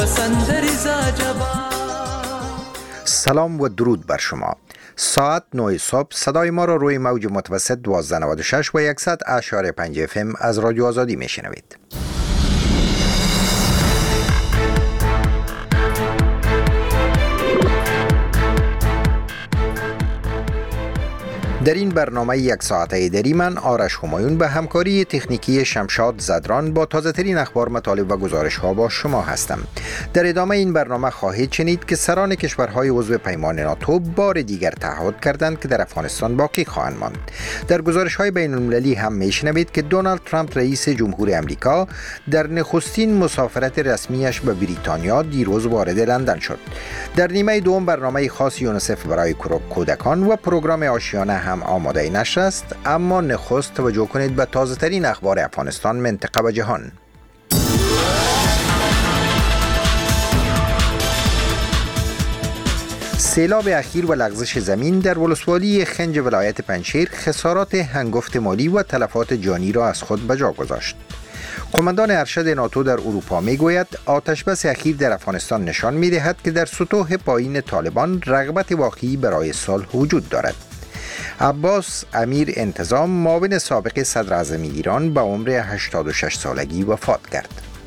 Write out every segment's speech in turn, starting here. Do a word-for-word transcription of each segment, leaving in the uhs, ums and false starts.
سلام و درود بر شما. ساعت نه صبح صدای ما را روی موج متوسط دوازده نود و شش و صد اشاره پنج اف ام از رادیو آزادی میشنوید. در این برنامه یک ساعته دری من آرش همایون به همکاری تکنیکی شمشاد زدران با تازه ترین اخبار، مطالب و گزارش ها با شما هستم. در ادامه این برنامه خواهید شنید که سران کشورهای عضو پیمان ناتو بار دیگر تعهد کردند که در افغانستان باقی خواهند ماند. در گزارش های بین المللی هم میشنوید که دونالد ترامپ رئیس جمهور امریکا در نخستین مسافرت رسمیش به بریتانیا دیروز وارد لندن شد. در نیمه دوم برنامه خاص یونیسف برای کودکان و پروگرام آشیانه هم آماده نشر است، اما نخست توجه کنید به تازه ترین اخبار افغانستان، منطقه و جهان. سیلاب اخیر و لغزش زمین در ولسوالی خنج ولایت پنجشیر خسارات هنگفت مالی و تلفات جانی را از خود به جا گذاشت. قماندان ارشد ناتو در اروپا میگوید آتش بس اخیر در افغانستان نشان میدهد که در سطوح پایین طالبان رغبت واقعی برای صلح وجود دارد. عباس امیر انتظام، معاون سابق صدر اعظم ایران، به عمر هشتاد و شش سالگی وفات کرد.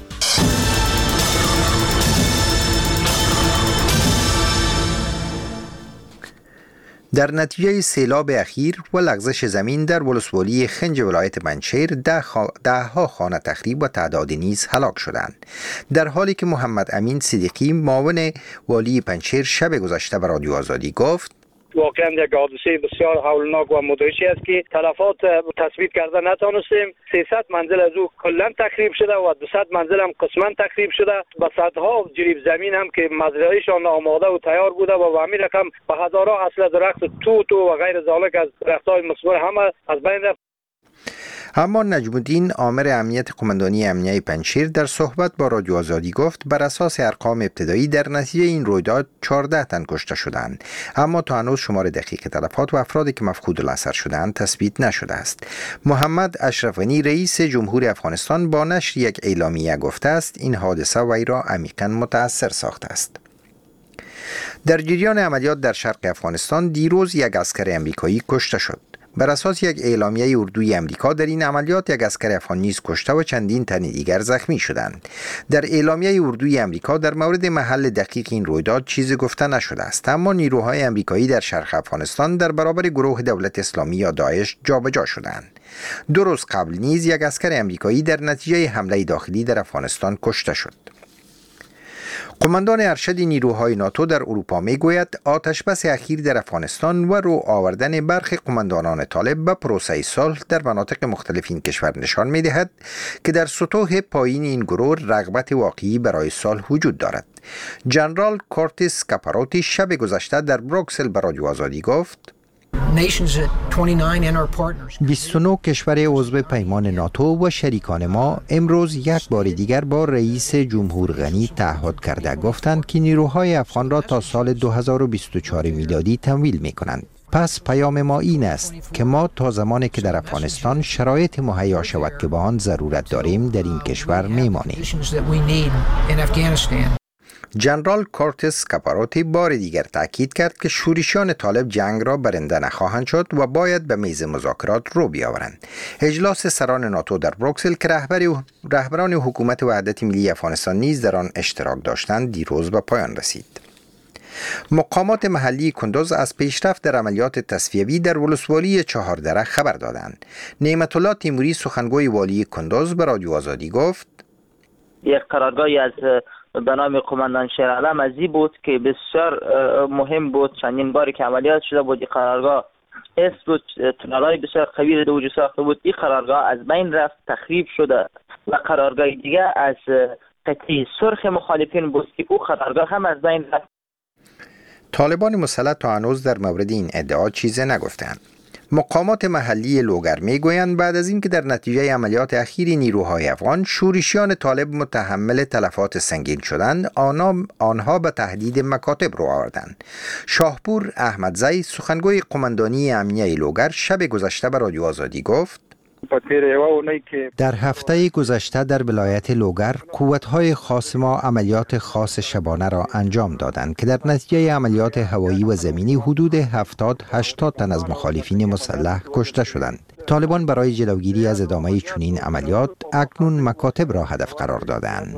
در نتیجه سیلاب اخیر و لغزش زمین در ولسوالی خنج ولایت پنجشیر ده, خا... ده ها خانه تخریب و تعداد نیز هلاک شدند، در حالی که محمد امین صدیقی، معاون والی پنجشیر، شب گذشته به رادیو آزادی گفت واقعا یک حادثه بسیار هولناک و مدهشی است که تلفات تثبیت کرده نتوانستیم. سیصد منزل از او کلا تخریب شده و دویست منزل هم قسما تخریب شده. به صدها جریب زمین هم که مزرعهشان آماده و تیار بوده و همین رقم به هزارها اصل درخت توت و غیر ذالک از درخت‌های مثمر همه از بین رفت. اما نجم الدین، آمر امنیت قماندانی امنیه پنجشیر، در صحبت با رادیو آزادی گفت بر اساس ارقام ابتدایی در نتیجه این رویداد چهارده تن کشته شدند، اما تا هنوز شمار دقیق تلفات و افرادی که مفقود الاثر شدند تثبیت نشده است. محمد اشرف غنی، رئیس جمهور افغانستان، با نشر یک اعلامیه گفته است این حادثه وی را عمیقاً متأثر ساخته است. در جریان عملیات در شرق افغانستان دیروز یک عسکر امریکایی کشته شد. بر اساس یک اعلامیه اردوی امریکا در این عملیات یک عسکر افغان نیز کشته و چندین تن دیگر زخمی شدند. در اعلامیه اردوی امریکا در مورد محل دقیق این رویداد چیزی گفته نشده است، اما نیروهای امریکایی در شرق افغانستان در برابر گروه دولت اسلامی یا داعش جابجا شدند. دو روز قبل نیز یک عسکر امریکایی در نتیجه حمله داخلی در افغانستان کشته شد. قماندان ارشد نیروهای ناتو در اروپا میگوید آتش بس اخیر در افغانستان و رو آوردن برخی قماندانان طالب به پروسه صلح در مناطق مختلف این کشور نشان میدهد که در سطوح پایین این گروه رغبت واقعی برای صلح وجود دارد. جنرال کورتیس کاپاروتی شب گذشته در بروکسل به رادیو آزادی گفت بیست و نه کشور عضو پیمان ناتو و شریکان ما امروز یک بار دیگر با رئیس جمهور غنی تعهد کرده گفتند که نیروهای افغان را تا سال دو هزار و بیست و چهار میلادی تمویل می کنند. پس پیام ما این است که ما تا زمانی که در افغانستان شرایط مهیا شود که به آن ضرورت داریم در این کشور می مانیم. جنرال کورتیس کاپاروتی بار دیگر تاکید کرد که شورشیان طالب جنگ را برنده نخواهند شد و باید به میز مذاکرات رو بیاورند. اجلاس سران ناتو در بروکسل که رهبری رهبران حکومت وحدت ملی افغانستان نیز در آن اشتراک داشتند دیروز به پایان رسید. مقامات محلی کندوز از پیشرفت در عملیات تصفیوی در ولسوالی چهاردره خبر دادند. نعمت الله تیموری، سخنگوی والی کندوز، به رادیو آزادی گفت یک قرارگاهی از به نام قماندان شیرعلم ازی بود که بسیار مهم بود. چندین باری که عملیات شده بود این قرارگاه است بود، تونل‌های بسیار قوی رو وجود ساخته بود. این قرارگاه از بین رفت، تخریب شده و قرارگاه دیگه از قطعی سرخ مخالفین بود که او قرارگاه هم از بین رفت. طالبان مسلح تا هنوز در مورد این ادعا چیزی نگفتند. مقامات محلی لوگر میگویند بعد از اینکه در نتیجه عملیات اخیر نیروهای افغان شورشیان طالب متحمل تلفات سنگین شدند، آنها آنها به تهدید مکاتب رو آوردند. شاهپور احمدزی، سخنگوی قماندانی امنیه لوگر، شب گذشته به رادیو آزادی گفت در هفته گذشته در ولایت لوگر قوت‌های خاص ما عملیات خاص شبانه را انجام دادند که در نتیجه عملیات هوایی و زمینی حدود هفتاد هشتاد تن از مخالفین مسلح کشته شدند. طالبان برای جلوگیری از ادامه چنین عملیات اکنون مکاتب را هدف قرار دادند.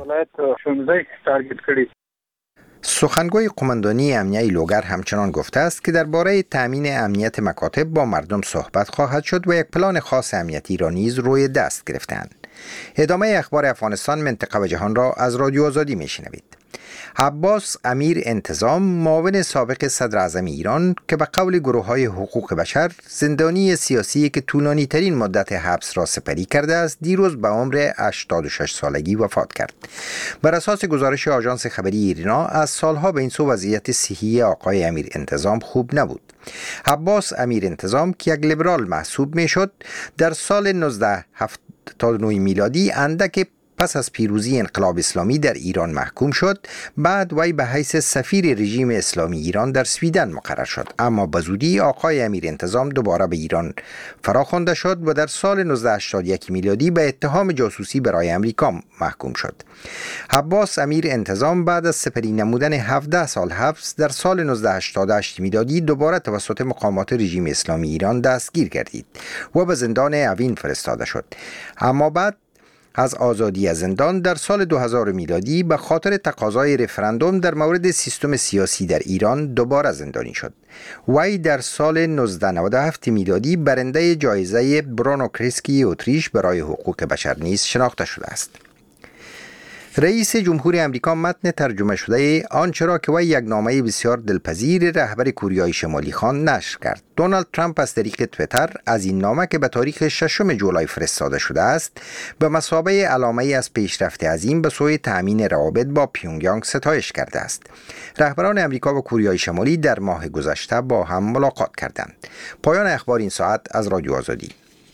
سخنگوی قماندانی امنیه لوگر همچنان گفته است که درباره تامین امنیت مکاتب با مردم صحبت خواهد شد و یک پلان خاص امنیتی را نیز روی دست گرفتند. ادامه اخبار افغانستان، منطقه و جهان را از رادیو آزادی میشنوید. عباس امیر انتظام، معاون سابق صدر اعظم ایران که به قول گروه‌های حقوق بشر زندانی سیاسی که طولانی ترین مدت حبس را سپری کرده است، دیروز به عمر هشتاد و شش سالگی وفات کرد. بر اساس گزارش آژانس خبری ایرنا، از سالها به این سو وضعیت صحی آقای امیر انتظام خوب نبود. عباس امیر انتظام که یک لیبرال محسوب میشد، در سال نوزده هفتاد و نه میلادی اندک پس از پیروزی انقلاب اسلامی در ایران محکوم شد. بعد وی به حیث سفیر رژیم اسلامی ایران در سویدن مقرر شد، اما به زودی آقای امیر انتظام دوباره به ایران فراخوانده شد و در سال نوزده هشتاد و یک میلادی به اتهام جاسوسی برای امریکا محکوم شد. عباس امیر انتظام بعد از سپری نمودن هفده سال حبس در سال نوزده هشتاد و هشت میلادی دوباره توسط مقامات رژیم اسلامی ایران دستگیر گردید و به زندان اوین فرستاده شد، اما بعد از آزادی از زندان در سال دو هزار میلادی به خاطر تقاضای رفراندوم در مورد سیستم سیاسی در ایران دوباره زندانی شد. وی در سال نوزده نود و هفت میلادی برنده جایزه برونو کرسکی اتریش برای حقوق بشر نیز شناخته شده است. رئیس جمهور امریکا متن ترجمه شده آنچه را که وی یک نامه بسیار دلپذیر رهبر کوریای شمالی خواند نشر کرد. دونالد ترامپ از طریق توییتر از این نامه که به تاریخ ششم جولای فرستاده شده است، به مثابه علامه‌ای از پیشرفت عظیم به سوی تأمین روابط با پیونگیانگ ستایش کرده است. رهبران امریکا و کوریای شمالی در ماه گذشته با هم ملاقات کردند. پایان اخبار این ساعت از رادیو آزادی.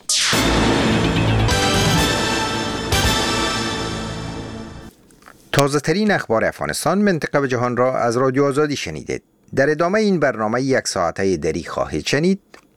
تازه ترین اخبار افغانستان، منطقه و جهان را از رادیو آزادی شنیدید. در ادامه این برنامه یک ساعته دری خواهید شنید.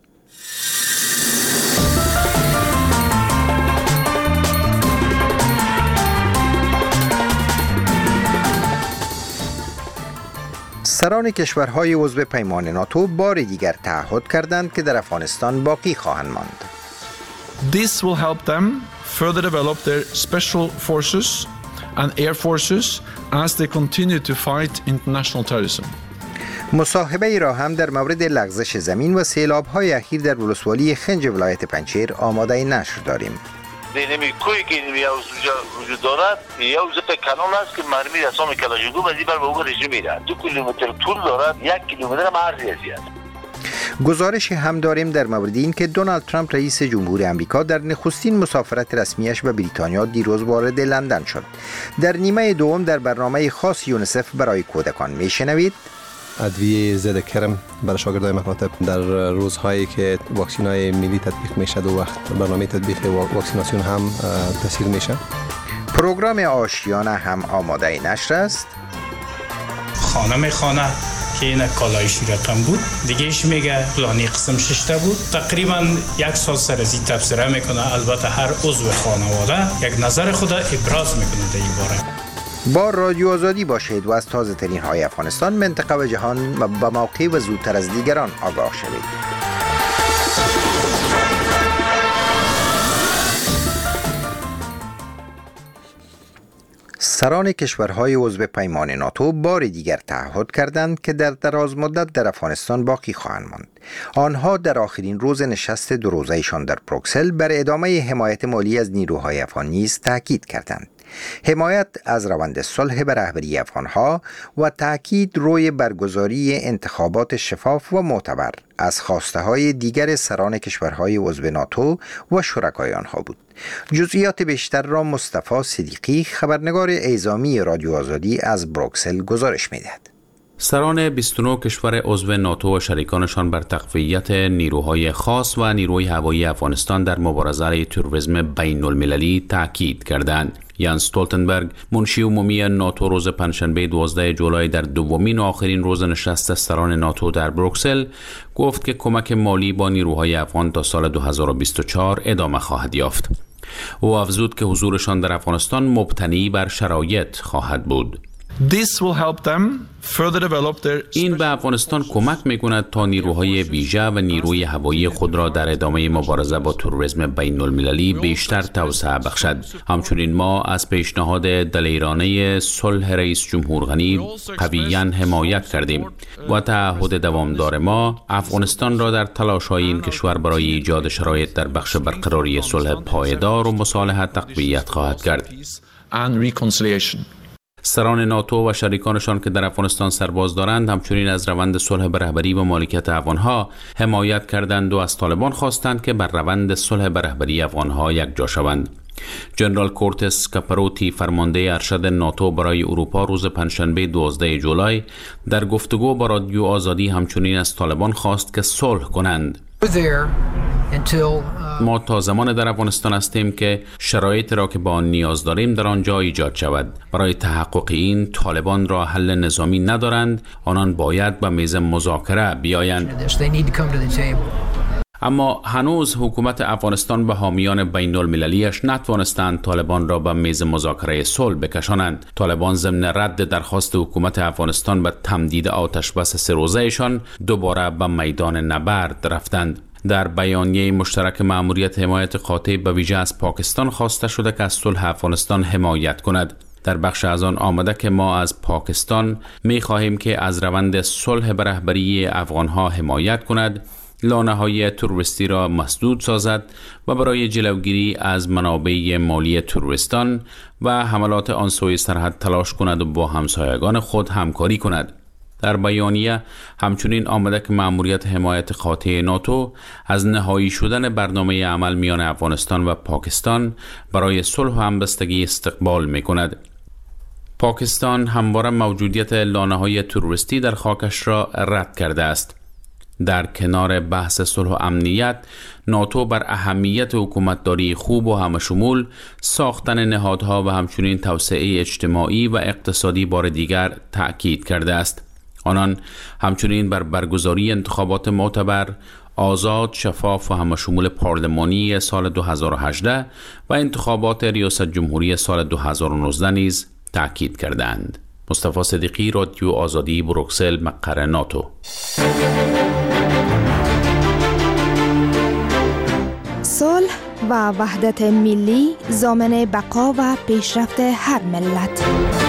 سران کشورهای عضو پیمان ناتو بار دیگر تعهد کردند که در افغانستان باقی خواهند ماند. This will help them further develop their special forces and air forces as they continue to fight international terrorism. مصاحبه ای را هم در مورد لغزش زمین و سیلاب‌های اخیر در ولسوالی خنج ولایت پنجشیر آماده نشر داریم. نمی کوی که نمی وجود دارد یا وجود کانال است که مرمی رسام کلاشینکوف از این بر به اون رژیم میره. دو کیلومتر طول دارد، یک کیلومتر هم عرضی است. گزارش هم داریم در مورد این که دونالد ترامپ رئیس جمهور امریکا در نخستین مسافرت رسمیش به بریتانیا دیروز وارد لندن شد. در نیمه دوم در برنامه خاص یونیسف برای کودکان میشنوید ادویه ضد کرم برای شاگردای مکاتب در روزهایی که واکسینای ملی تطبیق میشه و وقت برنامه تطبیق واکسیناسیون هم تسهیل میشه. پروگرام آشیانه هم آماده نشر است. خانم خانه که این کالایشی رقم بود دیگه ایش میگه پلانی قسم ششته بود. تقریبا یک سال سر از این تبصره میکنه. البته هر عضو خانواده یک نظر خود ابراز میکنه در این باره. با رادیو آزادی باشید و از تازه ترین های افغانستان، منطقه و جهان به موقع و زودتر از دیگران آگاه شوید. سران کشورهای عضو پیمان ناتو بار دیگر تعهد کردند که در دراز مدت در افغانستان باقی خواهند ماند. آنها در آخرین روز نشست دو روزه‌شان در بروکسل بر ادامه حمایت مالی از نیروهای افغان نیز تاکید کردند. حمایت از روند صلح به رهبری افغانها و تاکید روی برگزاری انتخابات شفاف و معتبر از خواسته های دیگر سران کشورهای عضو ناتو و شرکای آنها بود. جزئیات بیشتر را مصطفی صدیقی، خبرنگار اعزامی رادیو آزادی از بروکسل گزارش می‌دهد. سران بیست و نه کشور عضو ناتو و شریکانشان بر تقویت نیروهای خاص و نیروی هوایی افغانستان در مبارزه علیه تروریسم بین المللی تاکید کردند. یانس استولتنبرگ، منشی عمومی ناتو، روز پنجشنبه دوازده جولای در دومین و آخرین روز نشست سران ناتو در بروکسل گفت که کمک مالی با نیروهای افغان تا سال دو هزار و بیست و چهار ادامه خواهد یافت. او افزود که حضورشان در افغانستان مبتنی بر شرایط خواهد بود. This will help them further develop their... این به افغانستان کمک می‌کند تا نیروهای ویژه و نیروی هوایی خود را در ادامه مبارزه با تروریسم بین المللی بیشتر توسعه بخشد. همچنین ما از پیشنهاد دلیرانه صلح رئیس جمهور غنی قویاً حمایت کردیم و تعهد دوامدار ما افغانستان را در تلاش‌های این کشور برای ایجاد شرایط در بخش برقراری صلح پایدار و مصالحه تقویت خواهد کرد. سران ناتو و شریکانشان که در افغانستان سرباز دارند همچنین از روند صلح به رهبری و مالکیت افغانها حمایت کردند و از طالبان خواستند که بر روند صلح به رهبری افغانها یکجا شوند. جنرال کورتس کاپروتی، فرمانده ارشد ناتو برای اروپا، روز پنجشنبه دوازده جولای در گفتگو با رادیو آزادی همچنین از طالبان خواست که صلح کنند. ما تا زمان در افغانستان هستیم که شرایط را که با آن نیاز داریم در آنجا ایجاد شود. برای تحقق این طالبان را حل نظامی ندارند، آنان باید به میز مذاکره بیایند. اما هنوز حکومت افغانستان به حامیان بین المللیش نتوانستند طالبان را به میز مذاکره صلح بکشانند. طالبان ضمن رد درخواست حکومت افغانستان به تمدید آتش بس سه روزه‌شان دوباره به میدان نبرد رفتند. در بیانیه مشترک مأموریت حمایت قاطع به ویژه از پاکستان خواسته شده که از صلح افغانستان حمایت کند. در بخش از آن آمده که ما از پاکستان می خواهیم که از روند صلح به رهبری افغانها حمایت کند، لانه‌های تروریستی را مسدود سازد و برای جلوگیری از منابع مالی تروریستان و حملات آن سوی سرحد تلاش کند و با همسایگان خود همکاری کند. در بیانیه همچنین آمده که مأموریت حمایت قاطع ناتو از نهایی شدن برنامه عمل میان افغانستان و پاکستان برای صلح و همبستگی استقبال می کند. پاکستان همواره موجودیت لانه‌های تروریستی در خاکش را رد کرده است. در کنار بحث صلح و امنیت، ناتو بر اهمیت حکومتداری خوب و همشمول، ساختن نهادها و همچنین توسعه اجتماعی و اقتصادی بار دیگر تأکید کرده است. آنان همچنین بر برگزاری انتخابات معتبر، آزاد، شفاف و همشمول پارلمانی سال دو هزار و هجده و انتخابات ریاست جمهوری سال دو هزار و نوزده نیز تأکید کردند. مصطفی صدیقی، رادیو آزادی، بروکسل، مقر ناتو. صلح و وحدت ملی ضامن بقا و پیشرفت هر ملت.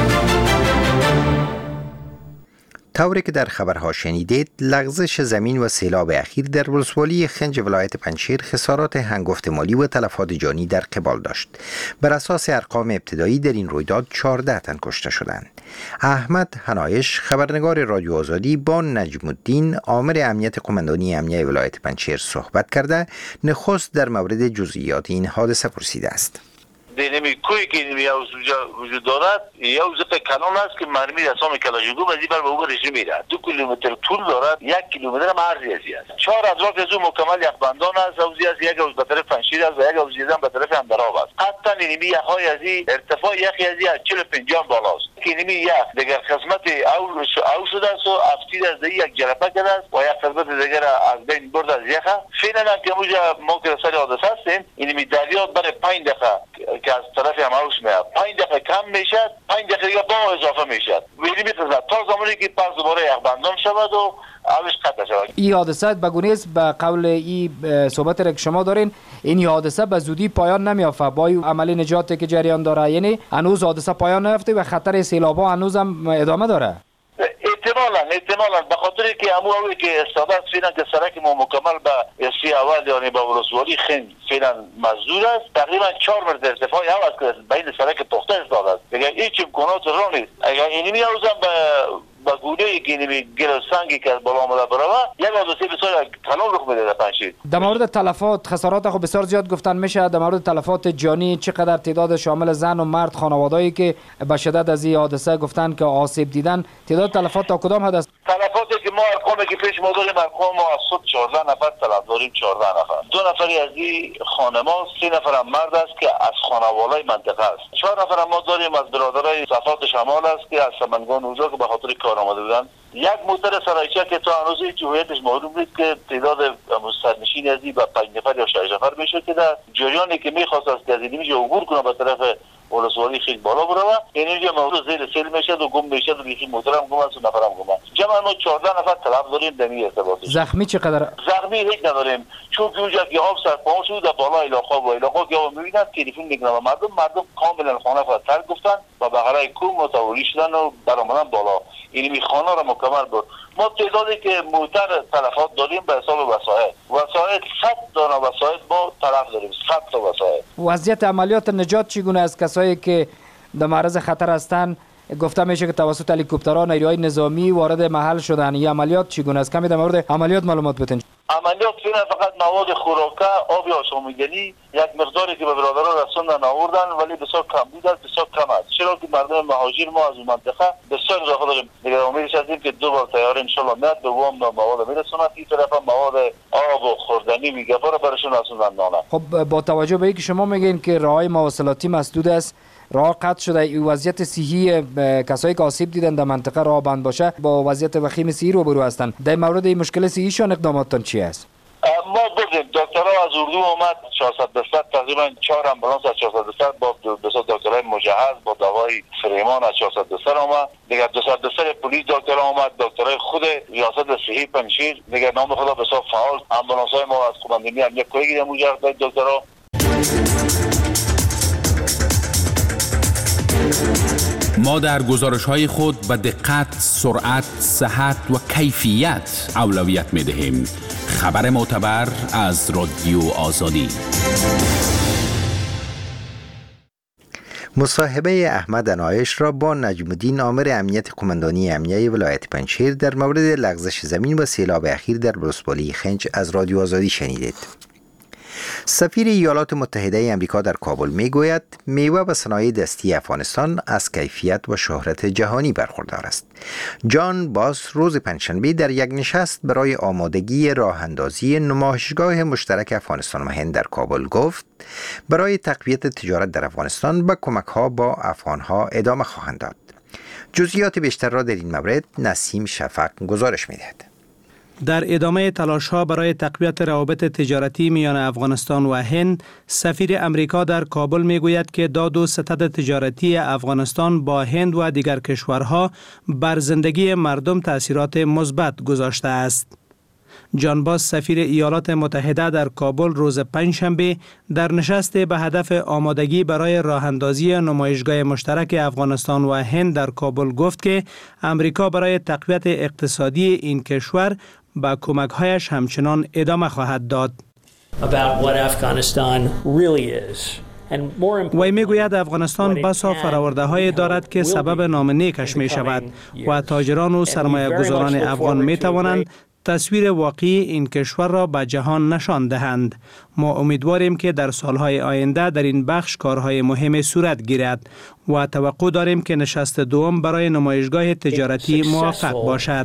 طوری که در خبرها شنیدید، لغزش زمین و سیلاب اخیر در ولسوالی خنج ولایت پنجشیر خسارات هنگفت مالی و تلفات جانی در قبال داشت. بر اساس ارقام ابتدایی در این رویداد چهارده تن کشته شدند. احمد حنایش، خبرنگار رادیو آزادی، با نجم الدین، آمر امنیت قماندانی امنیه ولایت پنجشیر صحبت کرده نخست در مورد جزئیات این حادثه پرسیده است. دینمی کوی که وجود دارد یوز په کانون است که مرمی رسام کلاژینکوف از این بر به او رژیم میره. دو کیلومتر طول دارد، یک کیلومتر هم عرضی است. چهار اطراف از او مکمل یخبندان است، حوضی است، یک حوض به طرف پنجشیر است و یک حوض دیگه به طرف اندراب است. حتی نیمی یخهای از این ارتفاع یخی از این چهل و پنجاه بالاست. که نیمی یخ دیگر قسمت اول او شده است و افتید از دی یک جرقه کرده است و یک قسمت دیگر از بین برد از یخ. فعلا هم که موجه ما که سر حادثه هستیم، این می دریا برای پنج دقیقه که از طرف هم اوش میاد، پنج دقیقه کم میشد، پنج دقیقه با اضافه میشد. ویلی میتونه تا زمانی که پس دوباره یخبندان شود و اوش قطع شود. این حادثه بگونه است به قول این صحبت را که شما دارین، این حادثه به زودی پایان نمیافته با عمل نجاتی که جریان داره، یعنی هنوز حادثه پایان نیافته و خطر سیلاب‌ها هنوز هم ادامه داره. احتمالاً احتمالاً به خاطر که امو که استادات فعلا که سرک ما مکمل به سی اول یعنی با ولسوالی خنج فعلا مزدور است، تقریبا چهار متر ارتفاع هوا است که بین سرک پخته استاد است. دیگه هیچ امکانات راه نیست. اگر اینمی اوزم به با گونه که اینمی گل سنگی که بالا آمده برای یک حادثه بسیار کلان رخ میده در پنجشیر. در مورد تلفات خسارات خب بسیار زیاد گفتن میشه. در مورد تلفات جانی چقدر تعداد شامل زن و مرد خانواده‌ای که به شدت از این حادثه گفتن که آسیب دیدن، تعداد تلفات تا کدام حد است؟ تلفاتی که ما ارقامی که پیش ما داریم، ارقام ما از صبح چهارده نفر طلب داریم. چهارده نفر، دو نفری از این خانما، سه نفر هم مرد است که از خانوالای منطقه است. چهار نفر ما داریم از برادرای صفات شمال است که از سمنگان اونجا که به خاطر کار آمده بودن. یک موتر سرایچه که تا هنوز هیچ هویتش معلوم نیست که تعداد سرنشین از این به پنج نفر یا شش نفر میشه که در جریانی که میخواست از گزینی عبور کنه به طرف ولسوالی خیلی بالا بروه، اینجا موضوع زیر سیل میشه و گم میشه و بیخی موترم گم است و نفرم گم است. جمع ما چهارده نفر طلب داریم در این ارتباط. زخمی چقدر؟ زخمی هیچ نداریم، چون که اونجا که آب سرپا شد در بالا علاقه و علاقه که آب میبینن تلفن میگیرن و مردم مردم کاملا خانه فراتر گفتن و به غرای کوم متولی شدن و برآمدن بالا. این خانه را مکمل بود. ما تعدادی که موتر تلفات داریم به حساب وسایل وسایل صد دانه وسایل ما طرف داریم، صد تا وسایل. وضعیت عملیات نجات چگونه است؟ کسایی که در معرض خطر هستند گفته میشه که توسط هلیکوپترها نیروهای نظامی وارد محل شدن. این عملیات چگونه است؟ کمی در مورد عملیات معلومات بدین. عملیات فعلا فقط مواد خوراکه، آب آشامیدنی یک مقداری که به برادران رسوندن آوردن، ولی بسیار کم بود است، بسیار کم است. چرا که مردم مهاجر ما از اون منطقه بسیار اضافه داریم. دیگه امیدش هستیم که دو بار تیار ان شاء الله میاد دوم مواد میرسوند. این طرف مواد آب و خوردنی میگه برای برشون رسوندن نانه. خب با توجه به اینکه شما میگین که راههای مواصلاتی مسدود است، راه قطع شده، این وضعیت صحی کسایی که آسیب دیدن در منطقه راه بند باشه با وضعیت وخیم صحی روبرو هستند. در مورد این مشکل صحیشان اقداماتتان چی است؟ ما بودیم دکترها از اردو اومد چهارصد بستر، تقریبا چهار امبولانس از چهارصد بستر با دو صد دکترای مجهز با دوای فریمان از چهارصد بستر اومد. دیگه دو صد بستر پلیس دکترها اومد، دکترای خود ریاست صحی پنشیر، دیگه نام خدا بسیار فعال. امبولانس های ما از قماندانی هم یک کوی مجهز داد دکترها. ما در گزارش‌های خود به دقت، سرعت، صحت و کیفیت اولویت می‌دهیم. خبر معتبر از رادیو آزادی. مصاحبه احمد انایش را با نجم الدین آمر امنیت قماندانی امنیه ولایت پنجشیر در مورد لغزش زمین و سیلاب اخیر در ولسوالی خنج از رادیو آزادی شنیدید. سفیر ایالات متحده آمریکا در کابل میگوید میوه و صنایع دستی افغانستان از کیفیت و شهرت جهانی برخوردار است. جان باس روز پنجشنبه در یک نشست برای آمادگی راه اندازی نمایشگاه مشترک افغانستان و هند در کابل گفت برای تقویت تجارت در افغانستان با کمک‌ها با افغان‌ها ادامه خواهند داد. جزئیات بیشتر را در این مورد نسیم شفق گزارش می‌دهد. در ادامه تلاش‌ها برای تقویت روابط تجارتی میان افغانستان و هند، سفیر امریکا در کابل میگوید که داد و ستد تجارتی افغانستان با هند و دیگر کشورها بر زندگی مردم تأثیرات مثبت گذاشته است. جان باس سفیر ایالات متحده در کابل روز پنجشنبه در نشست به هدف آمادگی برای راهاندازی نمایشگاه مشترک افغانستان و هند در کابل گفت که امریکا برای تقویت اقتصادی این کشور با کمک‌هایش همچنان ادامه خواهد داد. وی میگوید افغانستان بسا فراورده دارد که سبب نام نیکش می شود و تاجران و سرمایه گذاران افغان می توانند تصویر واقعی این کشور را به جهان نشان دهند. ما امیدواریم که در سالهای آینده در این بخش کارهای مهم صورت گیرد و توقع داریم که نشست دوم برای نمایشگاه تجارتی موفق باشد.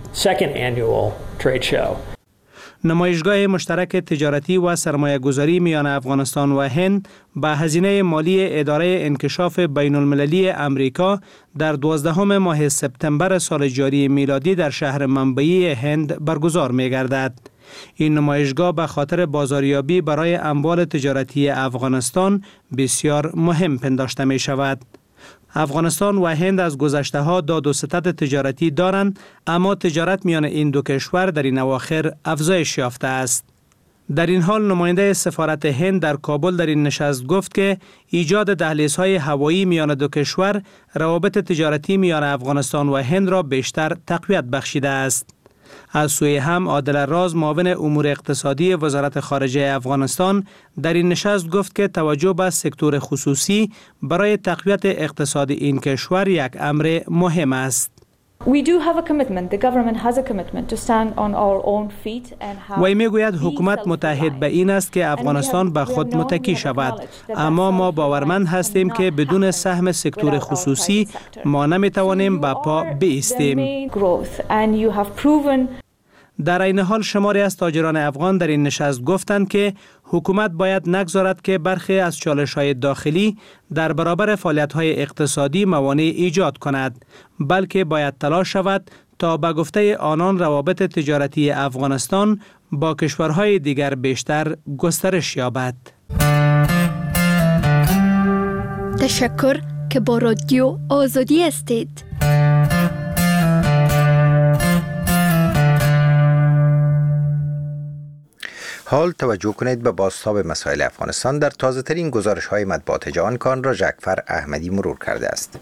نمایشگاه مشترک تجارتی و سرمایه گذاری میان افغانستان و هند به هزینه مالی اداره انکشاف بین المللی امریکا در دوازدهم ماه سپتامبر سال جاری میلادی در شهر منبعی هند برگزار می گردد. این نمایشگاه به خاطر بازاریابی برای اموال تجارتی افغانستان بسیار مهم پنداشته می شود. افغانستان و هند از گذشته ها داد و ستد تجارتی دارند، اما تجارت میان این دو کشور در این اواخر افزایش یافته است. در این حال نماینده سفارت هند در کابل در این نشست گفت که ایجاد دهلیزهای هوایی میان دو کشور روابط تجارتی میان افغانستان و هند را بیشتر تقویت بخشیده است. از سوی هم عادل راز معاون امور اقتصادی وزارت خارجه افغانستان در این نشست گفت که توجه به سکتور خصوصی برای تقویت اقتصاد این کشور یک امر مهم است. وی میگوید حکومت متحد به این است که افغانستان به خود متکی شود، اما ما باورمند هستیم که بدون سهم سکتور خصوصی ما نمیتوانیم به پا بایستیم. در این حال شماری از تاجران افغان در این نشست گفتند که حکومت باید نگذارد که برخی از چالش‌های داخلی در برابر فعالیت‌های اقتصادی موانع ایجاد کند، بلکه باید تلاش شود تا به گفته آنان روابط تجارتی افغانستان با کشورهای دیگر بیشتر گسترش یابد. تشکر که با رادیو آزادی هستید. حال توجه کنید به بازتاب مسائل افغانستان در تازه ترین گزارش های مطبوعات جهان کان را جعفر احمدی مرور کرده است.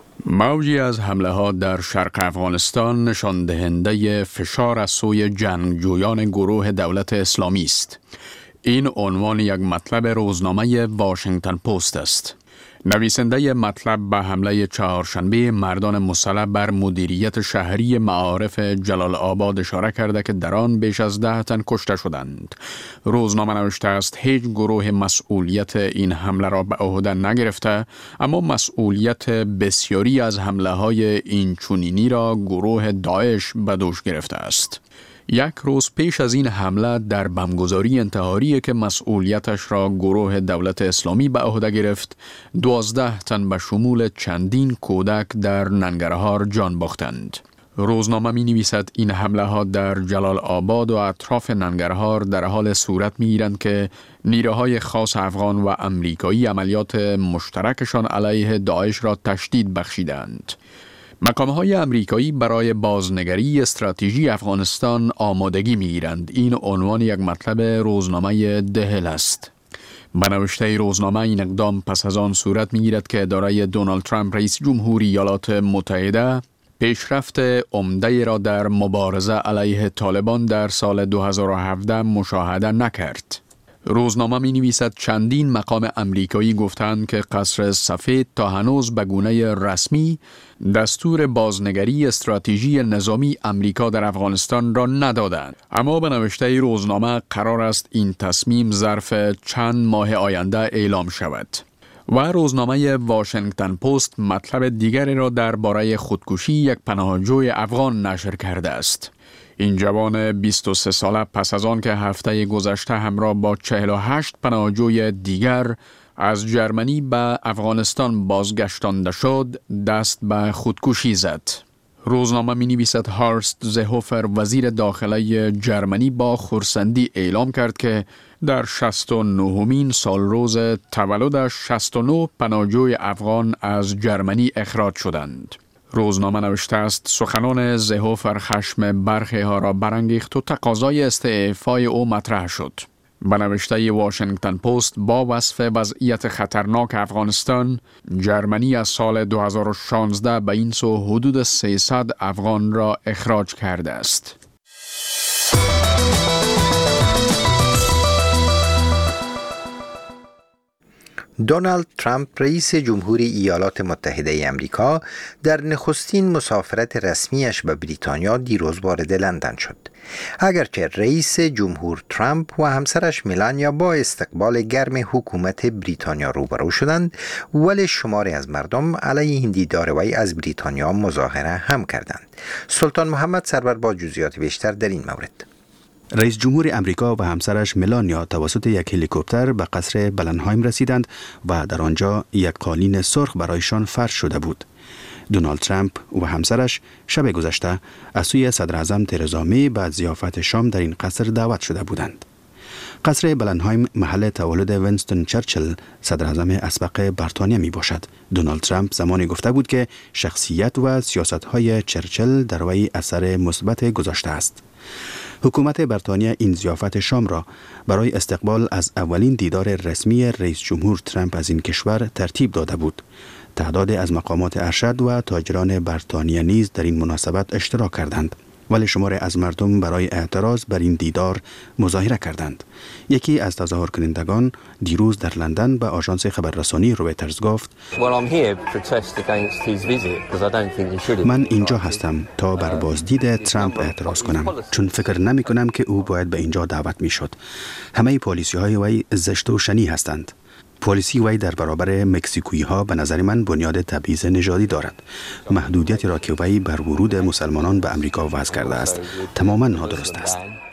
موجی از حمله ها در شرق افغانستان نشان دهنده فشار از سوی جنگجویان گروه دولت اسلامی است. این عنوان یک مطلب روزنامه واشنگتن پست است. نویسنده مطلب به حمله چهارشنبه مردان مسلح بر مدیریت شهری معارف جلال آباد اشاره کرده که در آن بیش از ده تن کشته شدند. روزنامه نوشته است هیچ گروه مسئولیت این حمله را به عهده نگرفته، اما مسئولیت بسیاری از حمله های این چنینی را گروه داعش به دوش گرفته است. یک روز پیش از این حمله در بمبگذاری انتحاری که مسئولیتش را گروه دولت اسلامی به عهده گرفت، دوازده تن به شمول چندین کودک در ننگرهار جان باختند. روزنامه می نویسد این حمله ها در جلال آباد و اطراف ننگرهار در حال صورت می گیرند که نیروهای خاص افغان و امریکایی عملیات مشترکشان علیه داعش را تشدید بخشیدند. مقام‌های امریکایی برای بازنگری استراتژی افغانستان آمادگی می‌گیرند. این عنوان یک مطلب روزنامه دهل است. به نوشته روزنامه این اقدام پس از آن صورت می‌گیرد که اداره دونالد ترامپ رئیس جمهوری ایالات متحده پیشرفت عمده را در مبارزه علیه طالبان در سال دو هزار و هفده مشاهده نکرد. روزنامه می نویسد چندین مقام امریکایی گفتند که قصر سفید تا هنوز به گونه رسمی دستور بازنگری استراتژی نظامی امریکا در افغانستان را ندادند، اما به نوشته روزنامه قرار است این تصمیم ظرف چند ماه آینده اعلام شود. و روزنامه واشنگتن پست مطلب دیگری را درباره خودکشی یک پناهجوی افغان نشر کرده است. این جوان بیست و سه ساله پس از آن که هفته گذشته همراه با چهل و هشت پناهجوی دیگر از جرمنی به افغانستان بازگشتانده شد، دست به خودکشی زد. روزنامه می نویسد هارست زهوفر وزیر داخله جرمنی با خرسندی اعلام کرد که در شصت و نهمین سال روز تولدش شصت و نه پناهجوی افغان از جرمنی اخراج شدند. روزنامه نوشته است سخنان زهوفر خشم برخی ها را برانگیخت و تقاضای استعفای او مطرح شد. به نوشته واشنگتن پست با وصف وضعیت خطرناک افغانستان، جرمنی از سال دو هزار و شانزده به این سو حدود سیصد افغان را اخراج کرده است. دونالد ترامپ رئیس جمهوری ایالات متحده امریکا در نخستین مسافرت رسمیش به بریتانیا دیروز وارد لندن شد. اگرچه رئیس جمهور ترامپ و همسرش میلانیا با استقبال گرم حکومت بریتانیا روبرو شدند، ولی شماری از مردم علیه این دیدار وی از بریتانیا مظاهره هم کردند. سلطان محمد سرور با جزئیات بیشتر در این مورد. رئیس جمهور امریکا و همسرش میلانیا توسط یک هلیکوپتر به قصر بلنهایم رسیدند و در آنجا یک قالین سرخ برایشان فرش شده بود. دونالد ترامپ و همسرش شب گذشته از سوی صدر اعظم ترزا می به ضیافت شام در این قصر دعوت شده بودند. قصر بلنهایم محل تولد وینستون چرچیل صدر اعظم اسبق بریتانیا می باشد. دونالد ترامپ زمانی گفته بود که شخصیت و سیاست‌های چرچیل در وی اثر مثبت گذاشته است. حکومت بریتانیا این ضیافت شام را برای استقبال از اولین دیدار رسمی رئیس جمهور ترامپ از این کشور ترتیب داده بود. تعداد از مقامات ارشد و تاجران بریتانیا نیز در این مناسبت اشتراک کردند. ولی شماری از مردم برای اعتراض بر این دیدار مظاهره کردند. یکی از تظاهر کنندگان دیروز در لندن به آژانس خبررسانی رویترز گفت من اینجا هستم تا بر بازدید ترامپ اعتراض کنم، چون فکر نمی کنم که او باید به اینجا دعوت می شد. همه پالیسی های وی زشت و شنی هستند. پالیسی وی در برابر مکزیکویی ها به نظر من بنیاد تبعیض نژادی دارد. محدودیتی را که وی بر ورود مسلمانان به امریکا وضع کرده است تماما نادرست است.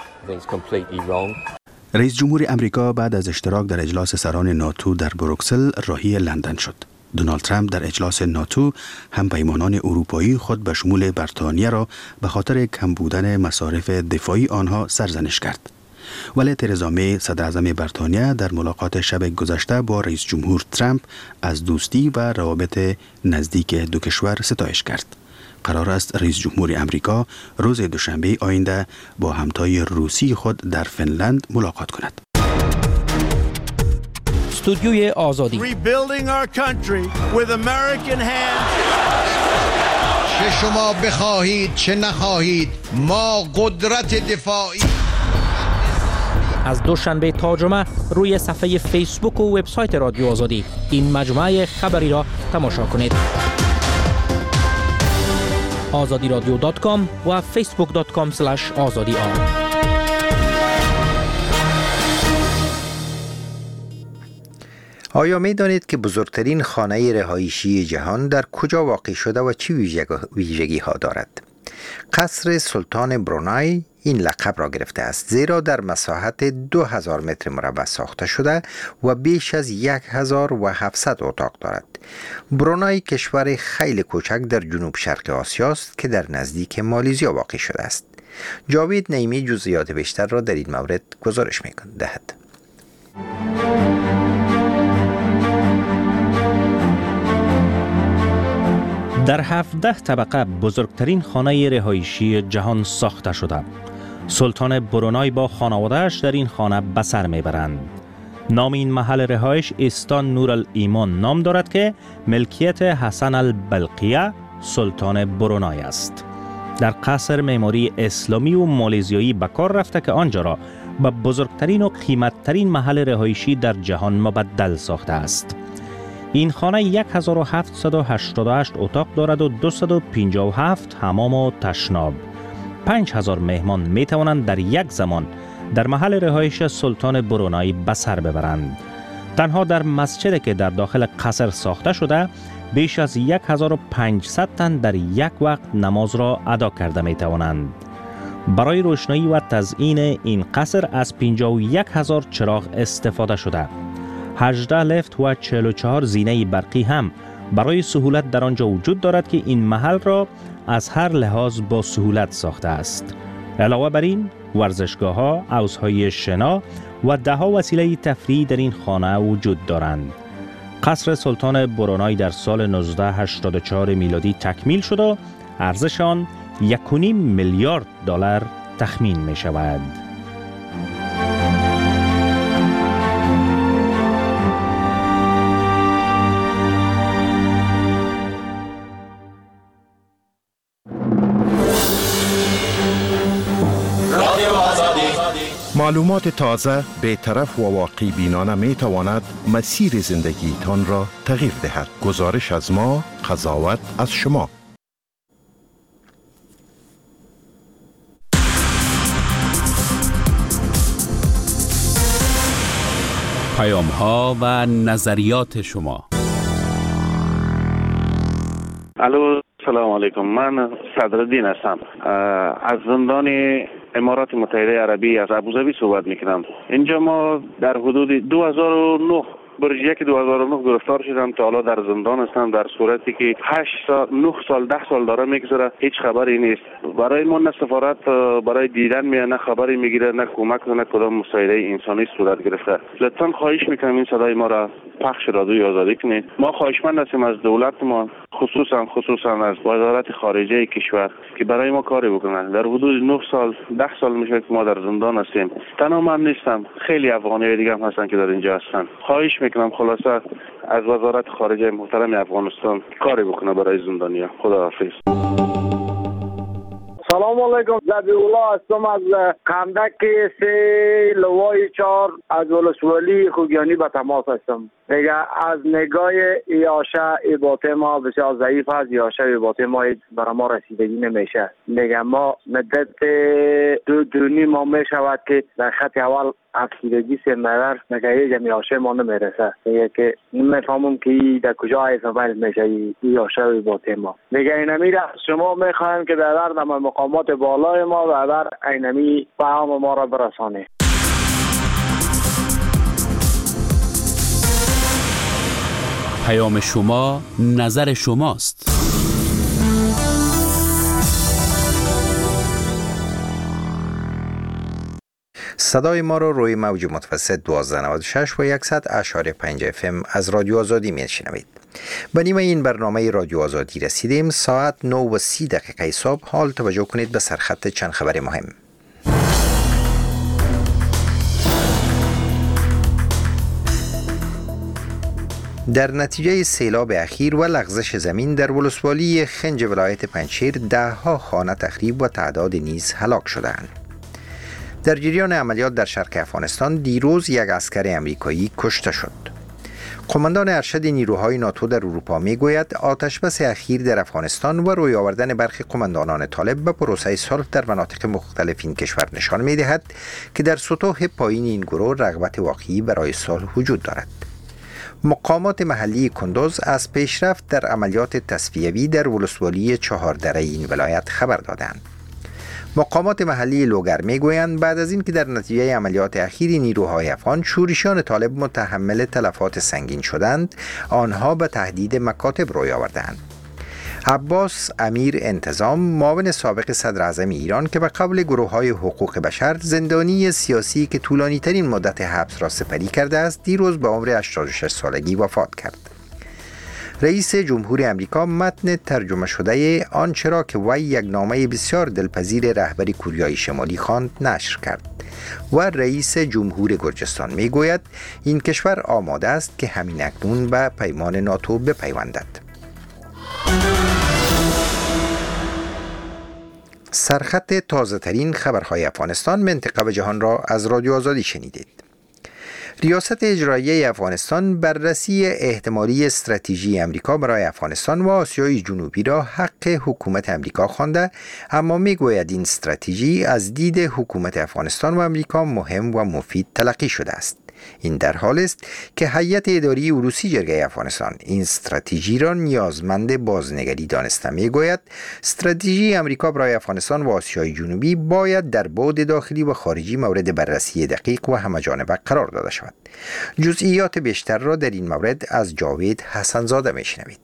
رئیس جمهور امریکا بعد از اشتراک در اجلاس سران ناتو در بروکسل راهی لندن شد. دونالد ترامپ در اجلاس ناتو هم پیمانان اروپایی خود به شمول بریتانیا را به خاطر کم بودن مصارف دفاعی آنها سرزنش کرد. ولی ترزا می صدر اعظم بریتانیا در ملاقات شب گذشته با رئیس جمهور ترامپ از دوستی و روابط نزدیک دو کشور ستایش کرد. قرار است رئیس جمهور امریکا روز دوشنبه آینده با همتای روسی خود در فنلند ملاقات کند. استودیوی آزادی چه شما بخواهید چه نخواهید ما قدرت دفاعی. از دوشنبه تا جمعه روی صفحه فیسبوک و وبسایت رادیو آزادی این مجموعه خبری را تماشا کنید. آزادی رادیو دات کام و فیسبوک دات کام اسلش آزادی آر. آیا می دانید که بزرگترین خانه رهایشی جهان در کجا واقع شده و چه ویژگی ها دارد؟ قصر سلطان برونای این لقب را گرفته است زیرا در مساحت دو هزار متر مربع ساخته شده و بیش از یک هزار و هفتصد اتاق دارد. برونای کشور خیلی کوچک در جنوب شرق آسیا است که در نزدیک مالزیا واقع شده است. جاوید نعیمی جزئیات بیشتر را در این مورد گزارش می دهد. در هفده طبقه بزرگترین خانه رهایشی جهان ساخته شده. سلطان برونای با خانواده‌اش در این خانه به سر میبرند. نام این محل رهایش استان نورالایمان نام دارد که ملکیت حسن البلقیه سلطان برونای است. در قصر معماری اسلامی و مالزیایی به کار رفته که آنجا را به بزرگترین و قیمتترین محل رهایشی در جهان مبدل ساخته است. این خانه هزار و هفتصد و هشتاد و هشت اتاق دارد و دویست و پنجاه و هفت حمام و تشناب. پنج هزار مهمان می توانند در یک زمان در محل رهایش سلطان برونای به سر ببرند. تنها در مسجدی که در داخل قصر ساخته شده بیش از هزار و پانصد تن در یک وقت نماز را ادا کرده می توانند. برای روشنایی و تزیین این قصر از پنجاه و یک هزار چراغ استفاده شده. هجده لفت و چهل و چهار زینه برقی هم برای سهولت در آنجا وجود دارد که این محل را از هر لحاظ با سهولت ساخته است. علاوه بر این ورزشگاه ها، حوض‌های شنا و ده ها وسیله تفریحی در این خانه وجود دارند. قصر سلطان برونای در سال نوزده هشتاد و چهار میلادی تکمیل شد و ارزش آن یک و نیم میلیارد دلار تخمین می شود. معلومات تازه، بی‌طرف و واقعی بینانه می تواند مسیر زندگی تان را تغییر دهد. گزارش از ما، قضاوت از شما. پیام ها و نظریات شما. الو، سلام علیکم. من صدرالدین هستم از زندان امارات متحده عربی از ابوظبی صحبت میکنم. اینجا ما در حدود دو هزار و نه برج یک دو هزار و نه گرفتار شدم تا حالا در زندان هستم، در صورتی که هشت سال نه سال ده سال داره میگذره، هیچ خبری نیست. برای ما نه سفارت برای دیدن میاد، نه خبری میگیره، نه کمک، نه کدام مساعده انسانی صورت گرفته. لطفا خواهش میکنم این صدای ما را پخش رادیوی آزادی کنید. ما خواهشمند هستیم از دولت ما، خصوصا خصوصا از وزارت خارجه کشور که برای ما کاری بکنن. در حدود نه سال ده سال میشه که ما در زندان هستیم. تنها من نیستم، خیلی افغانی دیگه هم هستن که در اینجا هستن. خواهش میکنم خلاصه از وزارت خارجه محترم افغانستان کاری بکنه برای زندانیا. خداحافظ. سلام علیکم. لبی اولا هستم از کندک سه لوای چار از ولسوالی خوگیانی به تماس هستم. دیگه از نگاه ایاشه ایباته ما بسیار ضعیف هست. ایاشه ایباته ما برای ما رسیدگی نمیشه. دیگه ما مدت دو دونی ما میشود که در خط اول افسیدگی سه مدر نگه جمعی آشه ما نمیرسه. دیگه که نمیفهمم که در کجا ایفمال میشه ایاشه ایباته ما. دیگه اینمی را شما میخوایم که در در مقامات بالای ما و در اینمی فهم ما را برسانه. پیام شما نظر شماست. صدای ما رو روی موج متوسط دوازده نود و شش و صد اشاری پنج اف ام از رادیو آزادی میشنوید. به نیمه این برنامه رادیو آزادی رسیدیم. ساعت نه و سی دقیقه صبح. حال توجه کنید به سرخط چند خبر مهم. در نتیجه سیلاب اخیر و لغزش زمین در ولسوالی خنج ولایت پنجشیر ده ها خانه تخریب و تعداد نیز هلاک شدند. در جریان عملیات در شرق افغانستان دیروز یک عسکر امریکایی کشته شد. قماندان ارشد نیروهای ناتو در اروپا میگوید آتشبس اخیر در افغانستان و روی آوردن برخی قماندانان طالب به پروسه صلح در مناطق مختلف این کشور نشان میدهد که در سطوح پایین این گروه رغبت واقعی برای صلح وجود دارد. مقامات محلی کندوز از پیشرفت در عملیات تصفیوی در ولسوالی چهاردره این ولایت خبر دادند. مقامات محلی لوگر میگویند بعد از این که در نتیجه عملیات اخیر نیروهای افغان شورشیان طالب متحمل تلفات سنگین شدند، آنها به تهدید مکاتب روی آوردند. عباس امیر انتظام، معاون سابق صدر اعظم ایران که به قول گروه‌های حقوق بشر زندانی سیاسی که طولانی ترین مدت حبس را سپری کرده است، دیروز به عمر هشتاد و شش سالگی وفات کرد. رئیس جمهور امریکا متن ترجمه شده آنچه را که وی یک نامه بسیار دلپذیر رهبر کوریای شمالی خواند نشر کرد و رئیس جمهور گرجستان میگوید این کشور آماده است که همین اکنون به پیمان ناتو بپیوندد. سرخط تازه ترین خبرهای افغانستان، منطقه و جهان را از رادیو آزادی شنیدید. ریاست اجرایی افغانستان بررسی احتمالی استراتژی امریکا برای افغانستان و آسیای جنوبی را حق حکومت امریکا خوانده، اما میگوید این استراتژی از دید حکومت افغانستان و امریکا مهم و مفید تلقی شده است. این در حال است که هیئت اداری عروسی جرگه افغانستان این استراتژی را نیازمند بازنگری دانسته. میگوید استراتژی امریکا برای افغانستان و آسیای جنوبی باید در بعد داخلی و خارجی مورد بررسی دقیق و همه‌جانبه قرار داده شود. جزئیات بیشتر را در این مورد از جاوید حسنزاده میشنوید.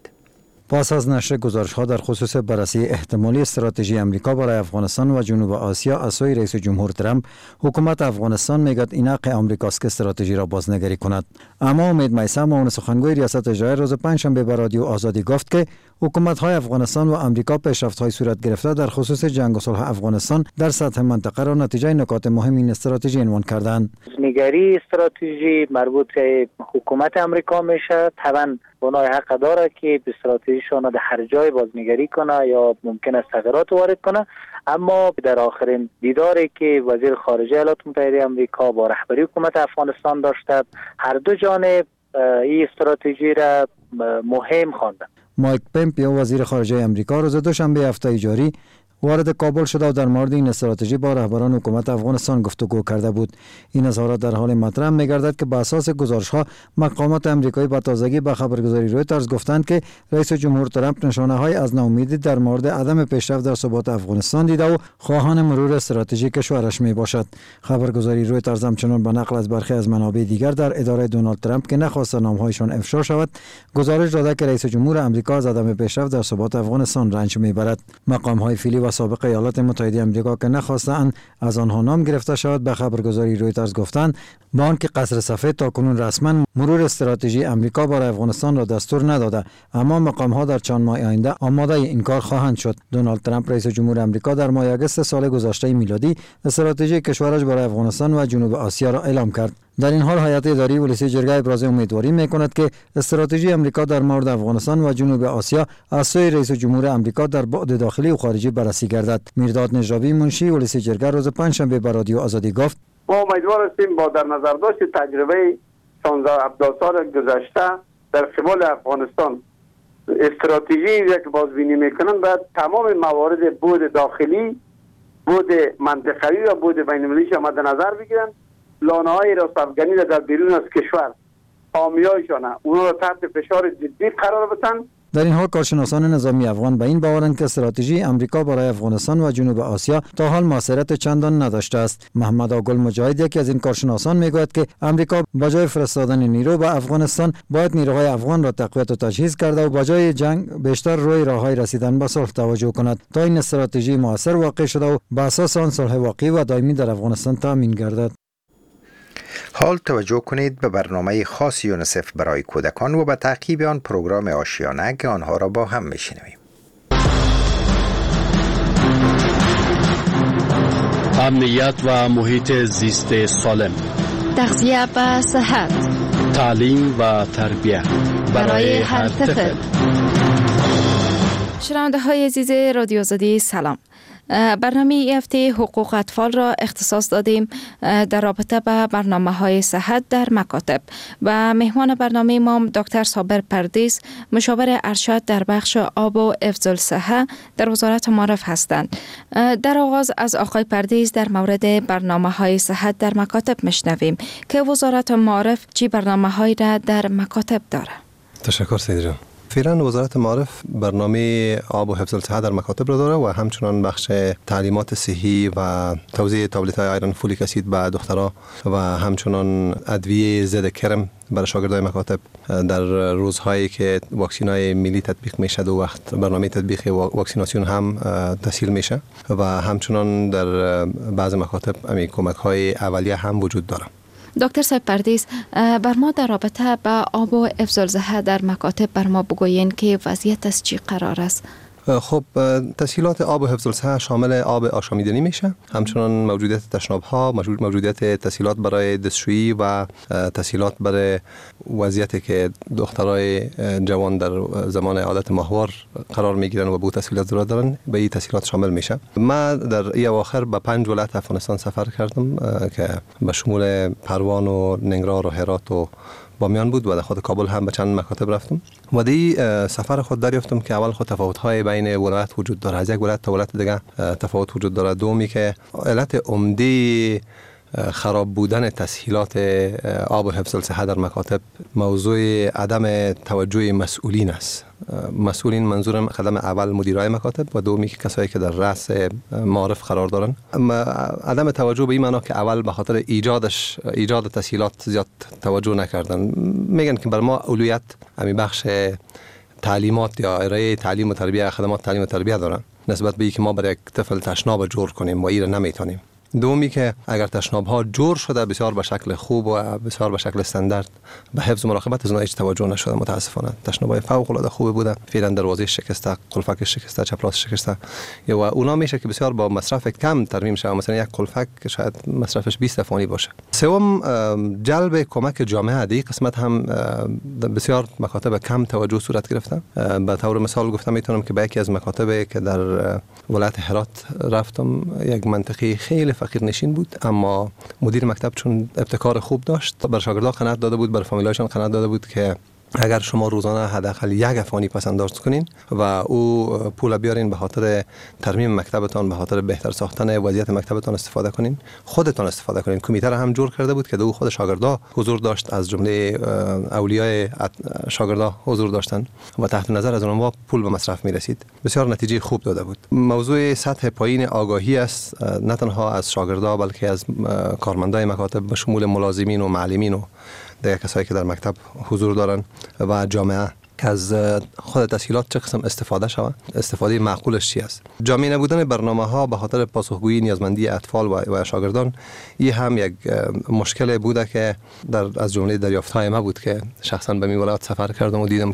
پس از نشر گزارش‌ها در خصوص بررسی احتمالی استراتژی امریکا برای افغانستان و جنوب آسیا از سوی رئیس جمهور ترامپ، حکومت افغانستان میگوید این حق آمریکاست که استراتژی را بازنگری کند. اما امید میثم، معاون سخنگوی ریاست اجرایی، روز پنجشنبه به رادیو آزادی گفت که حکومت‌های افغانستان و امریکا پیشرفت‌های صورت گرفته در خصوص جنگ و صلح افغانستان در سطح منطقه را نتیجه نکات مهم این استراتژی عنوان کردند. نگری استراتژی مربوط به حکومت امریکا میشه. طبعا اونها حق داره که به استراتژیشون در هر جای بازنگری کنه یا ممکن است تغییرات وارد کنه، اما در آخرین دیداری که وزیر خارجه ایالات متحده آمریکا با رهبری حکومت افغانستان داشته، هر دو جانب این استراتژی را مهم خواندند. مایک پمپیو، وزیر خارجه آمریکا، روز دوشنبه هفته جاری وارد کابل شده و در مورد این استراتژی با رهبران حکومت افغانستان گفتگو کرده بود. این اظهارات در حال مطرح می‌گردد که بر اساس گزارش‌ها مقامات آمریکایی به تازگی به خبرگزاری رویترز گفتند که رئیس جمهور ترامپ نشانه‌های از ناامیدی در مورد عدم پیشرفت در ثبات افغانستان دیده و خواهان مرور استراتژی کشورش میباشد. خبرگزاری رویترز همچنان به نقل از برخی از منابع دیگر در اداره دونالد ترامپ که نخواست نام‌هایشان افشا شود، گزارش داده که رئیس جمهور آمریکا از عدم پیشرفت در ثبات افغانستان رنج میبرد. مقام‌های فعلی و سابق ایالات متحده آمریکا که نخواستند از آنها نام گرفته شود به خبرگزاری رویترز گفتند با آنکه قصر سفید تاکنون رسما مرور استراتژی آمریکا برای افغانستان را دستور نداده، اما مقام‌ها در چند ماه آینده آماده این کار خواهند شد. دونالد ترامپ رئیس جمهور آمریکا در ماه آگوست سال گذشته میلادی استراتژی کشورش برای افغانستان و جنوب آسیا را اعلام کرد. در این حال هیئت اداری ولسی جرگه ابراز امیدواری می‌کند که استراتژی آمریکا در مورد افغانستان و جنوب آسیا از سوی رئیس جمهور آمریکا در بعد داخلی و خارجی بررسی بررسی گردد. میرداد نجابی منشی ولسی جرگه روز پنجشنبه به رادیو آزادی گفت ما امیدوار هستیم با در نظر داشت تجربه شانزده هفده سال گذشته در قبال افغانستان استراتژی که بازبینی میکنن باید تمام موارد بود داخلی، بود منطقوی و بود بین المللی مد نظر بگیرن. لانه های راست افغانی در بیرون از کشور حامیایشان اونا را تحت فشار جدی قرار بدن. در این حال کارشناسان نظامی افغان به این باورند که استراتژی امریکا برای افغانستان و جنوب آسیا تا حال موثریت چندان نداشته است. محمد آگل مجاهد یکی از این کارشناسان میگوید که امریکا با جای فرستادن نیرو به افغانستان باید نیروهای افغان را تقویت و تجهیز کرده و با جای جنگ بیشتر روی راههای رسیدن به صلح توجه کند تا این استراتژی موثر واقع شده و بر اساس آن صلح واقعی و دائمی در افغانستان تامین گردد. حال توجه کنید به برنامه خاص یونیسف برای کودکان و به تعقیب آن پروگرام آشیانه که آنها را با هم میشنویم. امنیت و محیط زیست سالم، تغذیه و صحت، تعلیم و تربیت برای هر طفل. شنونده های عزیز رادیو آزادی سلام. برنامه ای هفته حقوق اطفال را اختصاص دادیم در رابطه با برنامه های صحت در مکاتب و مهمان برنامه ما دکتر صابر پردیس، مشاور ارشد در بخش آب و حفظ الصحه در وزارت معارف هستند. در آغاز از آقای پردیس در مورد برنامه های صحت در مکاتب میشنویم که وزارت معارف چی برنامه هایی را در مکاتب داره. تشکر سید جان. فعلا وزارت معارف برنامه آب و حفظ الصحه در مکاتب را داره و همچنان بخش تعلیمات صحی و توزیع تابلت های آیرن فولیک اسید به دخترها و همچنان ادویه ضد کرم برای شاگردای مکاتب در روزهایی که واکسین های ملی تطبیق میشه و وقت برنامه تطبیق واکسیناسیون هم تسهیل میشه و همچنان در بعض مکاتب همین کمک های اولیه هم وجود داره. دکتر صاحب پردیس، بر ما در رابطه با آب و حفظ الصحه در مکاتب بر ما بگوین که وضعیت از چی قرار است؟ خب تسهیلات آب و حفظ الصحه شامل آب آشامیدنی میشه، همچنان موجودیت تشناب ها، موجودیت تسهیلات برای دستشویی و تسهیلات برای وضعیتی که دخترای جوان در زمان عادت ماهوار قرار میگیرن و به تسهیلات ضرورت دارن، به این تسهیلات شامل میشه. ما در این اواخر به پنج ولایت افغانستان سفر کردم که به شمول پروان و ننگرهار و هرات و بامیان بود و در خود کابل هم به چند مکاتب رفتم و دی سفر خود دریافتم که اول خود تفاوت‌های بین ولایت وجود داره، از یک ولایت تا ولایت دیگه تفاوت وجود داره. دومی که علت عمده خراب بودن تسهیلات آب و حفظ الصحه در مکاتب موضوع عدم توجه مسئولین است. مسئولین منظورم قدم اول مدیرای مکاتب و دومی که کسایی که در رأس معارف قرار دارن. عدم توجه به این معنا که اول به خاطر ایجادش ایجاد تسهیلات زیاد توجه نکردن. میگن که بر ما اولویت همین بخش تعلیمات یا ارائه تعلیم و تربیت، خدمات تعلیم و تربیت دارن نسبت به اینکه ما برای یک طفل تشناب جور کنیم و این نمیتونیم. دومی که اگر تشناب ها جور شده بسیار به شکل خوب و بسیار به شکل استاندارد به حفظ مراقبت از اونها هیچ توجه نشده. متاسفانه تشناب های فوق العاده خوب بوده، فعلا دروازه شکسته، قلفک شکسته، چپراس شکسته و اونا میشه که بسیار با مصرف کم ترمیم شده. مثلا یک قلفک شاید مصرفش بیست افغانی باشه. سوم جلب کمک جامعه. دی قسمت هم بسیار مکاتب کم توجه صورت گرفته. به طور مثال گفتم میتونم که به یکی از مکاتب که در ولایت هرات رفتم، یک منطقه خیلی فقیر نشین بود اما مدیر مکتب چون ابتکار خوب داشت بر شاگردان قناعت داده بود، بر فامیلایشان قناعت داده بود که اگر شما روزانه حداقل یک افغانی پس انداز کنین و او پول بیارین به خاطر ترمیم مکتبتان، به خاطر بهتر ساختن وضعیت مکتبتان استفاده کنین، خودتان استفاده کنین. کمیته را هم جور کرده بود که دو خود شاگردا حضور داشت، از جمله اولیای شاگردا حضور داشتن و تحت نظر از اونها پول به مصرف می رسید. بسیار نتیجه خوب داده بود. موضوع سطح پایین آگاهی است، نه تنها از شاگردا بلکه از کارمندای مکاتب به شمول ملازمین و معلمین و دیگر کسایی که در مکتب حضور دارن و جامعه که از خود تسهیلات چه قسم استفاده شود، استفاده معقولش چی است. جامع نبودن برنامه ها به خاطر پاسخگویی نیازمندی اطفال و, و شاگردان این هم یک مشکل بوده که در از جمله دریافت های ما بود که شخصا به می ولایت سفر کردم و دیدم که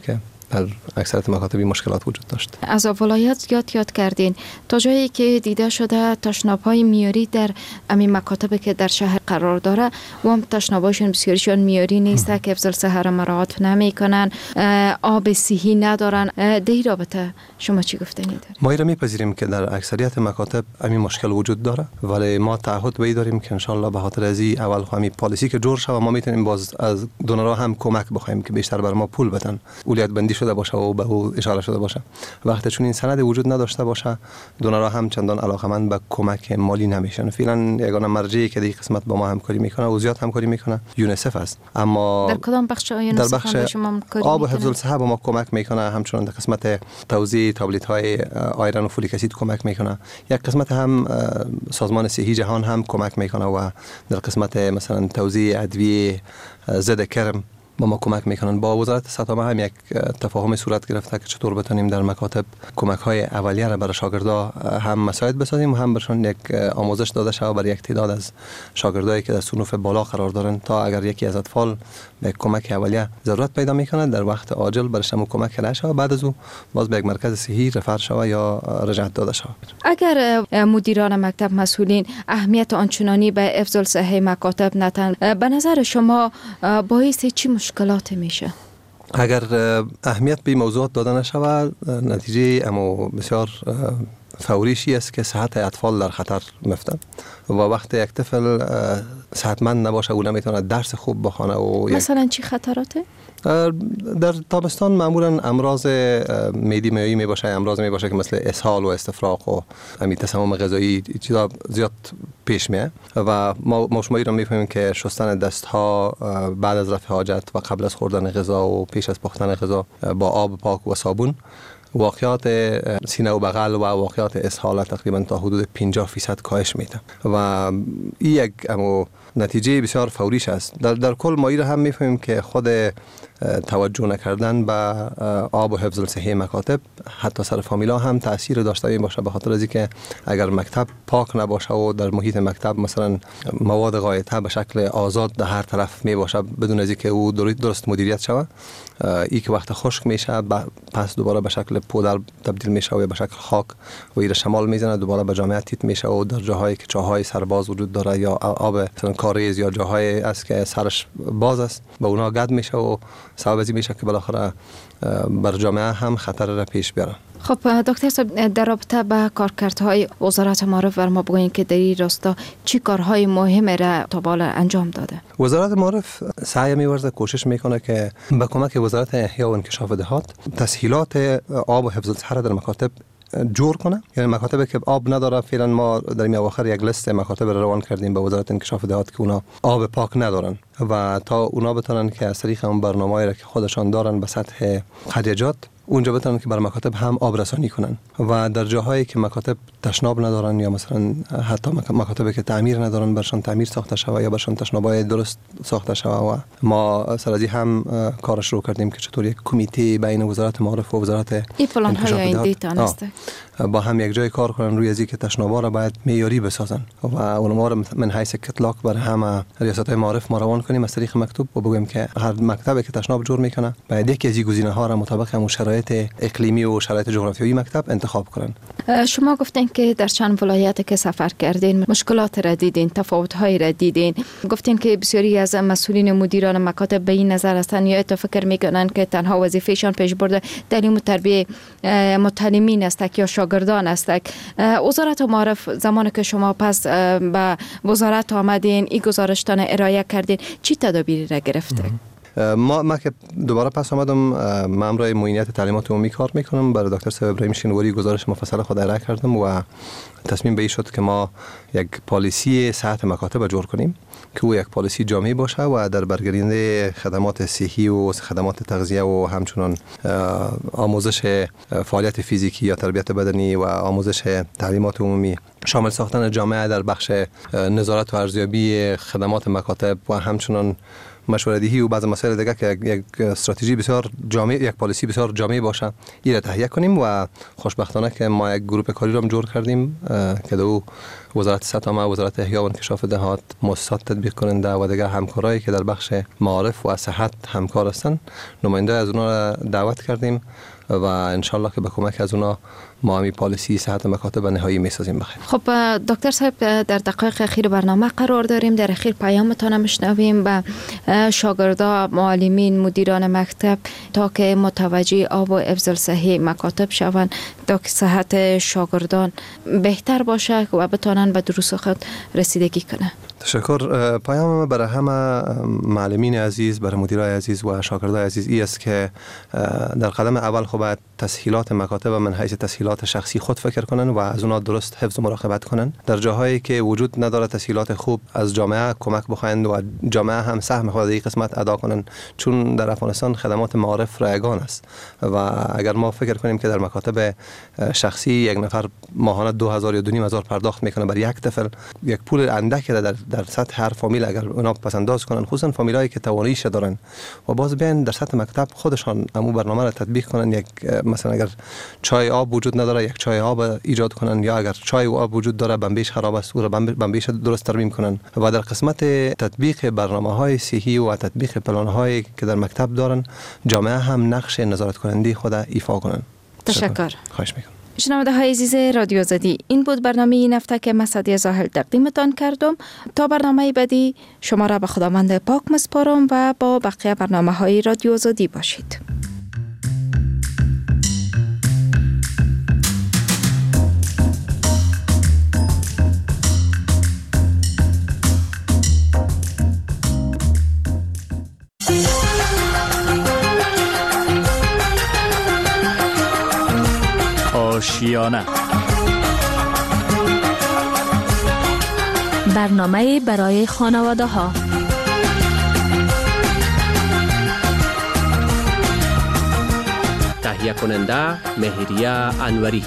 در اکثریت مکاتب مشکلات وجود داشت. از ولایت یاد یاد کردین تا جایی که دیده شده تشناب‌های میاری در همین مکاتبی که در شهر قرار داره و هم تشناب‌هاشون بسیاریشون میاری نیست که حفظ الصحه را مراعات نمیکنن، آب صحی ندارن. در این رابطه شما چی گفتنی دارید؟ ما ایرا میپذیریم که در اکثریت مکاتب همین مشکل وجود داره، ولی ما تعهد به داریم که ان شاء الله به خاطر از این اول همین پالیسی که جور شود ما میتونیم باز از دونرها هم کمک بخوایم که بیشتر بر ما پول بدن، اولیت بندی شده باشه و به او اشاره شده باشه. وقتی چون این سند وجود نداشته باشه دونرها هم چندان علاقمند به کمک مالی نمیشن. فعلا یگانه مرجعی که در قسمت با ما همکاری میکنه و زیاد همکاری میکنه یونیسف است. اما در کدام بخش یونیسف در بخش آب و حفظ الصحه با ما کمک میکنه، همچنان در قسمت توزیع تابلت های آیرن و فولیک اسید کمک میکنه. یک قسمت هم سازمان صحی جهان هم کمک میکنه و در قسمت مثلا توزیع ادویه ضد کرم با ما کمک میکنن. با وزارت سطح هم یک تفاهم صورت گرفته که چطور بتونیم در مکاتب کمک های اولیه را برای شاگردا هم مساعد بسازیم و هم برشون یک آموزش داده شود برای یک تعداد از شاگردایی که در صنوف بالا قرار دارن تا اگر یکی از اطفال به کمک اولیه ضرورت پیدا میکنه در وقت عاجل برش هم کمک کرده شود، بعد از او باز به یک مرکز صحی رفر شود یا رجعت داده شود. اگر مدیران مکتب مسئولین اهمیت آنچنانی به حفظ الصحه مکاتب ندن، به نظر شما باعث چی مشکلات میشه؟ اگر اهمیت به موضوعات داده نشود نتیجه اما بسیار فوریشی است که صحت اطفال در خطر میفته و وقتی یک طفل صحتمند نباشه او نمیتونه درس خوب بخونه. و مثلا چی خطراته؟ در تابستان معمولا امراض معدی معدی می باشه، امراض می باشه که مثل اسهال و استفراغ و همین تسمم غذایی چیزا زیاد پیش میاد و ما ما شما را میفهمیم که شستن دست ها بعد از رفع حاجت و قبل از خوردن غذا و پیش از پختن غذا با آب پاک و صابون، واقعات سینه و بغل و واقعات اسهال تقریبا تا حدود پنجاه فیصد کاهش میده و این یک امو نتیجه بسیار فوریش است. در در کل ما را هم میفهمیم که خود توجه نکردن به آب و حفظ الصحه مکاتب حتی سر فامیلا هم تاثیر داشته می باشه، به خاطر از اینکه اگر مکتب پاک نباشه و در محیط مکتب مثلا مواد غایطه به شکل آزاد در هر طرف می باشه بدون از اینکه او درست مدیریت شود، ای که وقت خشک میشه پس دوباره به شکل پودر تبدیل میشه و به شکل خاک و ایره شمال میزنه دوباره به جامعه تیت میشه و در جاهایی که چاهای سرباز وجود داره یا آب مثلا کاریز یا جاهای است که سرش باز است به اونا گد میشه و سبب از این میشه که بالاخره بر جامعه هم خطر را پیش بیاره. خب دکتر صاحب در رابطه با کارکردهای وزارت معارف ور ما بگوییم که در این راستا چی کارهای مهم را تا بالا انجام داده؟ وزارت معارف سعی می‌ورزه کوشش میکنه که با کمک وزارت احیا و انکشاف دهات تسهیلات آب و حفظ الصحه در مکاتب جور کنه. یعنی مکاتبی که آب نداره فعلا ما در این اواخر یک لیست مکاتب رو روان کردیم به وزارت انکشاف دهات که اونا آب پاک ندارن و تا اونا بتونن که از طریق اون برنامه‌ای را که خودشان دارن به سطح قریجات اونجا بتونن که بر مکاتب هم آب رسانی کنن و در جاهایی که مکاتب تشناب ندارن یا مثلا حتی مکاتبی که تعمیر ندارن برشان تعمیر ساخته شود یا برشان تشنابای درست ساخته شود و ما سرازی هم کارش رو کردیم که چطور یک کمیته بین وزارت معارف و وزارت این پلان های آینده با هم یک جای کار کنن روی از اینکه تشنابا را باید معیاری بسازن و اونها رو من حیث کتلاک بر همه ریاست معارف ما روان کنیم از طریق مکتوب و بگویم که هر مکتبی که تشناب جور میکنه باید یکی از این گزینه‌ها را مطابق همون شرایط اقلیمی و شرایط جغرافیایی مکتب انتخاب کنن. شما گفتین که در چند ولایت که سفر کردین مشکلات را دیدین، تفاوت‌های را دیدین، گفتین که بسیاری از مسئولین مدیران مکاتب به این نظر هستند یا فکر میکنن که تنها وظیفهشان پیشبرد تعلیم و تربیت متعلمین است یا شاگردان است. وزارت معارف زمانی که شما پس به وزارت آمدین این گزارشتان ارائه کردین چی تدابیری را گرفته؟ ما ما که دوباره پس آمدم من امرای معینیت تعلیمات عمومی کار میکنم برای دکتر صاحب ابراهیم شینواری گزارش مفصل خود ارائه کردم و تصمیم به این شد که ما یک پالیسی صحت مکاتب جور کنیم که او یک پالیسی جامعی باشه و در برگرینده خدمات صحی و خدمات تغذیه و همچنان آموزش فعالیت فیزیکی یا تربیت بدنی و آموزش تعلیمات عمومی شامل ساختن جامعه در بخش نظارت و ارزیابی خدمات مکاتب و همچنان مشوره‌دهی و بعض مسائل دیگه که یک استراتژی بسیار جامع، یک پالیسی بسیار جامع باشه، این را تهیه کنیم. و خوشبختانه که ما یک گروه کاری را جور کردیم که دو وزارت سطامه، وزارت احیا و انکشاف دهات، مؤسسات تطبیق کننده و دیگه همکارایی که در بخش معارف و صحت همکار هستند، نماینده از اونها را دعوت کردیم و انشالله که به کمک از اونا ما همی پالیسی صحت مکاتب نهایی میسازیم. بخیر. خب دکتر صاحب، در دقایق اخیر برنامه قرار داریم. در اخیر پیامتان میشنویم به شاگردا، معلمین، مدیران مکتب تا که متوجه آب و افضل صحی مکاتب شوند تا که صحت شاگردان بهتر باشه و بتانن به دروس خود رسیدگی کنه. تشکر. پیام برای همه معلمین عزیز، برای مدیرای عزیز و شاگردای عزیز ای است که در قدم اول خب باید تسهیلات مکاتب من حیث تسهیلات شخصی خود فکر کنن و از اونا درست حفظ و مراقبت کنن. در جاهایی که وجود نداره تسهیلات خوب، از جامعه کمک بخواهند و جامعه هم سهم خود در قسمت ادا کنن، چون در افغانستان خدمات معارف رایگان است و اگر ما فکر کنیم که در مکاتب شخصی یک نفر ماهانه دو هزار یا دو نیم هزار پرداخت میکنه برای یک طفل، یک پول اندکی در در سطح هر فامیل اگر اونا پسنداز کنن، خصوصا فامیلایی که تواناییش دارن و باز بیان در سطح مکتب خودشان امو برنامه را تطبیق کنن. یک مثلا اگر چای آب وجود نداره، یک چای آب ایجاد کنن، یا اگر چای و آب وجود داره بمبیش خراب است او را بمبیش درست ترمیم کنن و در قسمت تطبیق برنامه‌های صحی و تطبیق پلان‌هایی که در مکتب دارن، جامعه هم نقش نظارت کننده خود ایفا کنن. تشکر. خواهش میکنم. شنونده های عزیز رادیو آزادی، این بود برنامه این هفته که مسعدی زاهل تقدیمتان کردم. تا برنامه بعدی شما را به خداوند پاک مسپارم و با بقیه برنامه های رادیو آزادی باشید. آشیانه، برنامه برای خانواده ها. تهیه کننده مهریه انوری.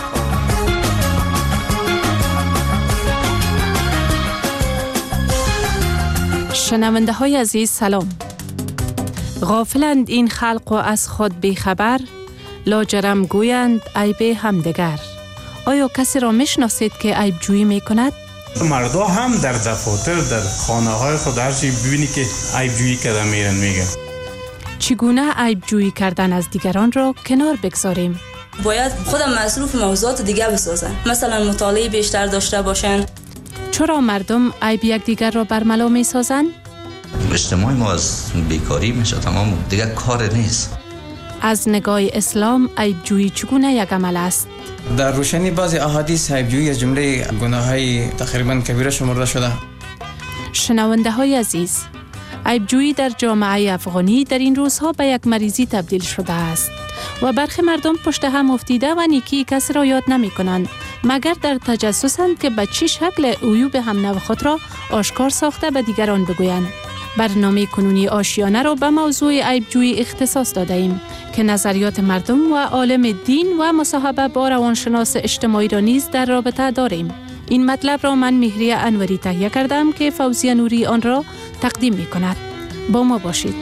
شنونده های عزیز سلام. غافلند این خلق و از خود بیخبر، لاجرم گویند عیب همدیگر. آیا کسی را میشناسید که عیب جویی میکند؟ مردا هم در دفاتر، در خانه های خود هرچی ببینی که عیب جویی کردن میرن میگن. چگونه عیب جویی کردن از دیگران را کنار بگذاریم؟ باید خودم مصروف موضوعات دیگه بسازن، مثلا مطالعه بیشتر داشته باشن. چرا مردم عیب یکدیگر را برملا میسازند؟ اجتماع ما از بیکاری میشه تمام، دیگه کار نیست. از نگاه اسلام عیب جویی چگونه یک عمل است؟ در روشنی بعضی احادیث عیب جویی از جمله گناه‌های تقریباً کبیره شمرده شده. شنونده های عزیز، عیب جویی در جامعه افغانی در این روزها به یک مریضی تبدیل شده است و برخی مردم پشت هم افتیده و نیکی کسی را یاد نمی کنند مگر در تجسسند که به چه شکل عیوب هم نو خود را آشکار ساخته به دیگران بگویند. برنامه کنونی آشیانه را به موضوع عیب جویی اختصاص داده ایم که نظریات مردم و عالم دین و مصاحبه با روانشناس اجتماعی را نیز در رابطه داریم. این مطلب را من مهریه انوری تهیه کردم که فوزیه نوری آن را تقدیم می کند. با ما باشید.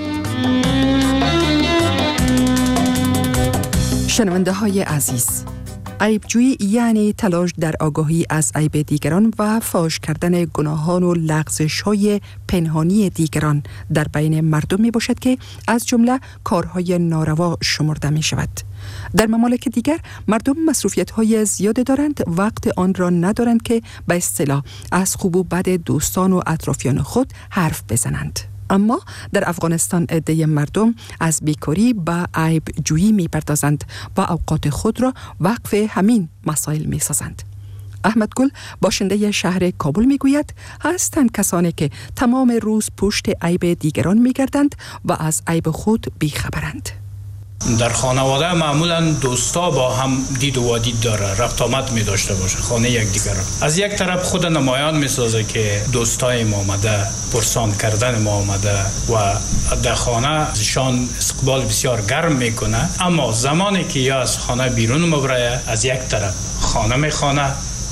شنونده های عزیز، عیبجویی یعنی تلاش در آگاهی از عیب دیگران و فاش کردن گناهان و لغزش‌های پنهانی دیگران در بین مردم می باشد که از جمله کارهای ناروا شمرده می شود. در ممالک دیگر مردم مصروفیت‌های زیاد دارند، وقت آن را ندارند که به اصطلاح از خوب و بد دوستان و اطرافیان خود حرف بزنند. اما در افغانستان عده مردم از بیکاری به عیب جویی می پردازند و اوقات خود را وقف همین مسائل می سازند. احمد گل باشنده شهر کابل می گوید هستند کسانی که تمام روز پشت عیب دیگران می گردند و از عیب خود بیخبرند. در خانواده معمولا دوستا با هم دید و وادید داره، ربط آمد می داشته باشه خانه یک دیگر را. از یک طرف خود نمایان می سازه که دوستای ما آمده، پرسان کردن ما آمده و در خانه ازشان استقبال بسیار گرم می کنه، اما زمانی که یا از خانه بیرون مبره، از یک طرف خانه می خانه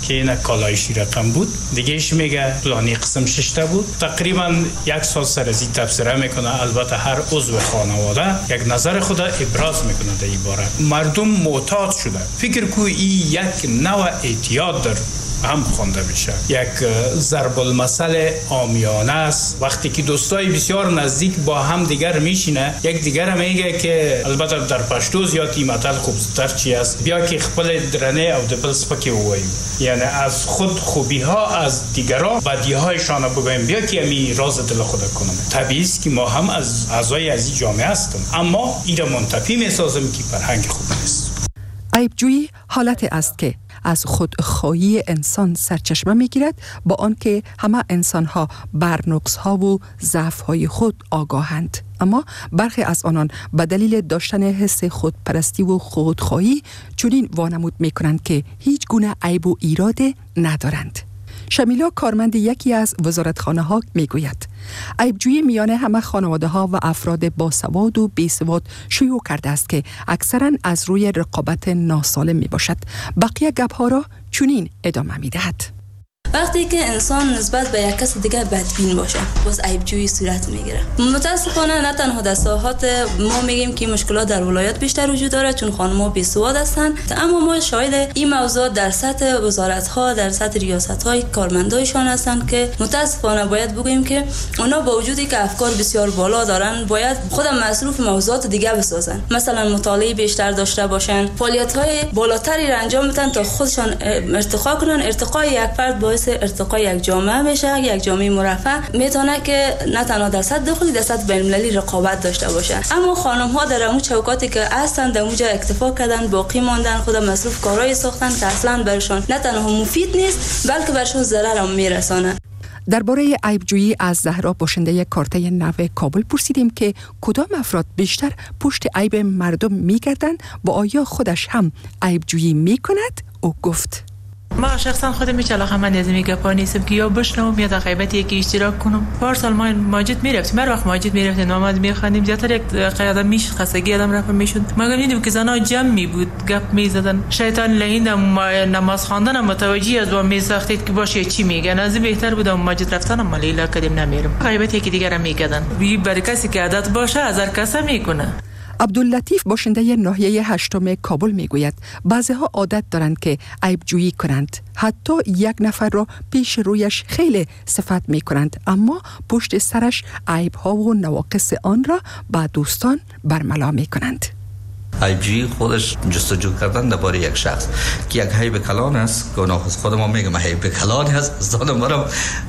که این کالایشی رقم بود، دیگهش میگه فلانی قسم ششته بود. تقریبا یک سال سر از این تفسیره میکنه. البته هر عضو خانواده یک نظر خود ابراز میکنه در این باره. مردم معتاد شده. فکر کو این یک نوع اعتیاد در هم خوانده میشه. یک ضرب المثل عامیانه است. وقتی که دوستای بسیار نزدیک با هم دیگر میشینه، یک دیگر میگه که البته در پشتو زیاد این متل خوبتر چی است، بیا که خپل درنه او دبل سپکی وایو، یعنی از خود خوبی ها از دیگران بدی هایشان بگویم، بیا که می راز دل خود کنم. طبیعی است که ما هم از اعضای از این جامعه هستیم، اما این منتفی میسازم که فرهنگ خوب نیست. عیبجویی حالت است که از خودخواهی انسان سرچشمه میگیرد، با آنکه همه انسانها بر نقصها و ضعفهای خود آگاهند، اما برخی از آنان به دلیل داشتن حس خودپرستی و خودخواهی چنین وانمود میکنند که هیچ گونه عیب و ایراد ندارند. شمیلا کارمند یکی از وزارتخانه ها می گوید عیبجویی میان همه خانواده ها و افراد باسواد و بیسواد شیوع کرده است که اکثرا از روی رقابت ناسالم می باشد. بقیه گپ ها را چنین ادامه می دهد. وقتی که انسان نسبت به یک کس دیگه بدبین باشه، باز عیبجویی صورت میگیره. متاسفانه نه تنها در ساحات ما میگیم که مشکلات در ولایت بیشتر وجود داره چون خانم‌ها بیسواد هستند، اما ما شاهد این موضوع در سطح وزارت‌ها، در سطح ریاست‌های کارمندایشان هستند که متاسفانه باید بگوییم که اونا با وجودی که افکار بسیار بالا دارن، باید خودم مصروف موضوعات دیگه بسازن. مثلا مطالعه بیشتر داشته باشن، فعالیت‌های بالاتری را انجام بدن تا خودشان ارتقا کنن. ارتقای یک فرد باعث ارتقای یک جامعه میشه. یک جامعه مرفه میتونه که نه تنها در سطح داخلی، در سطح بین‌المللی رقابت داشته باشه. اما خانم ها در اون چوکاتی که هستن در اونجا اکتفا کردن، باقی ماندن، خود مصروف کارهای ساختن که اصلا برشان نه تنها مفید نیست بلکه برشون ضرر هم میرسانه. درباره عیبجویی از زهرا باشنده کارته نو کابل پرسیدیم که کدام افراد بیشتر پشت عیب مردم میگردند و آیا خودش هم عیبجویی میکند؟ او گفت ما شخصا خودم هیچ علاقه من از این گپا نیستم که یا بشنوم یا در غیبت یکی اشتراک کنم. پارسال ما ماجد میرفتیم، هر وقت ماجد میرفتیم نماز میخوندیم، زیادتر یک قیادم میش خستگی آدم رفت میشد. ما دیدیم که زنا جمع می بود گپ میزدن، شیطان لعین نماز خواندن متوجی از اون میساختید که باشه چی میگن. از بهتر بود ماجد رفتن ما لیلا کدیم نمیرم، غیبت یکی دیگه میگدن. بی برای کسی که عادت باشه از هر کس میکنه. عبداللطیف باشنده ناحیه هشتم کابل میگوید بعضی‌ها عادت دارند که عیبجویی کنند، حتی یک نفر را پیش رویش خیلی صفت میکنند، اما پشت سرش عیب‌ها و نواقص آن را با دوستان برملا میکنند. عیبجویی خودش جستجو کردن درباره یک شخص که یک عیب کلان است، گناه خود ما میگم عیب کلان است، استاد مرا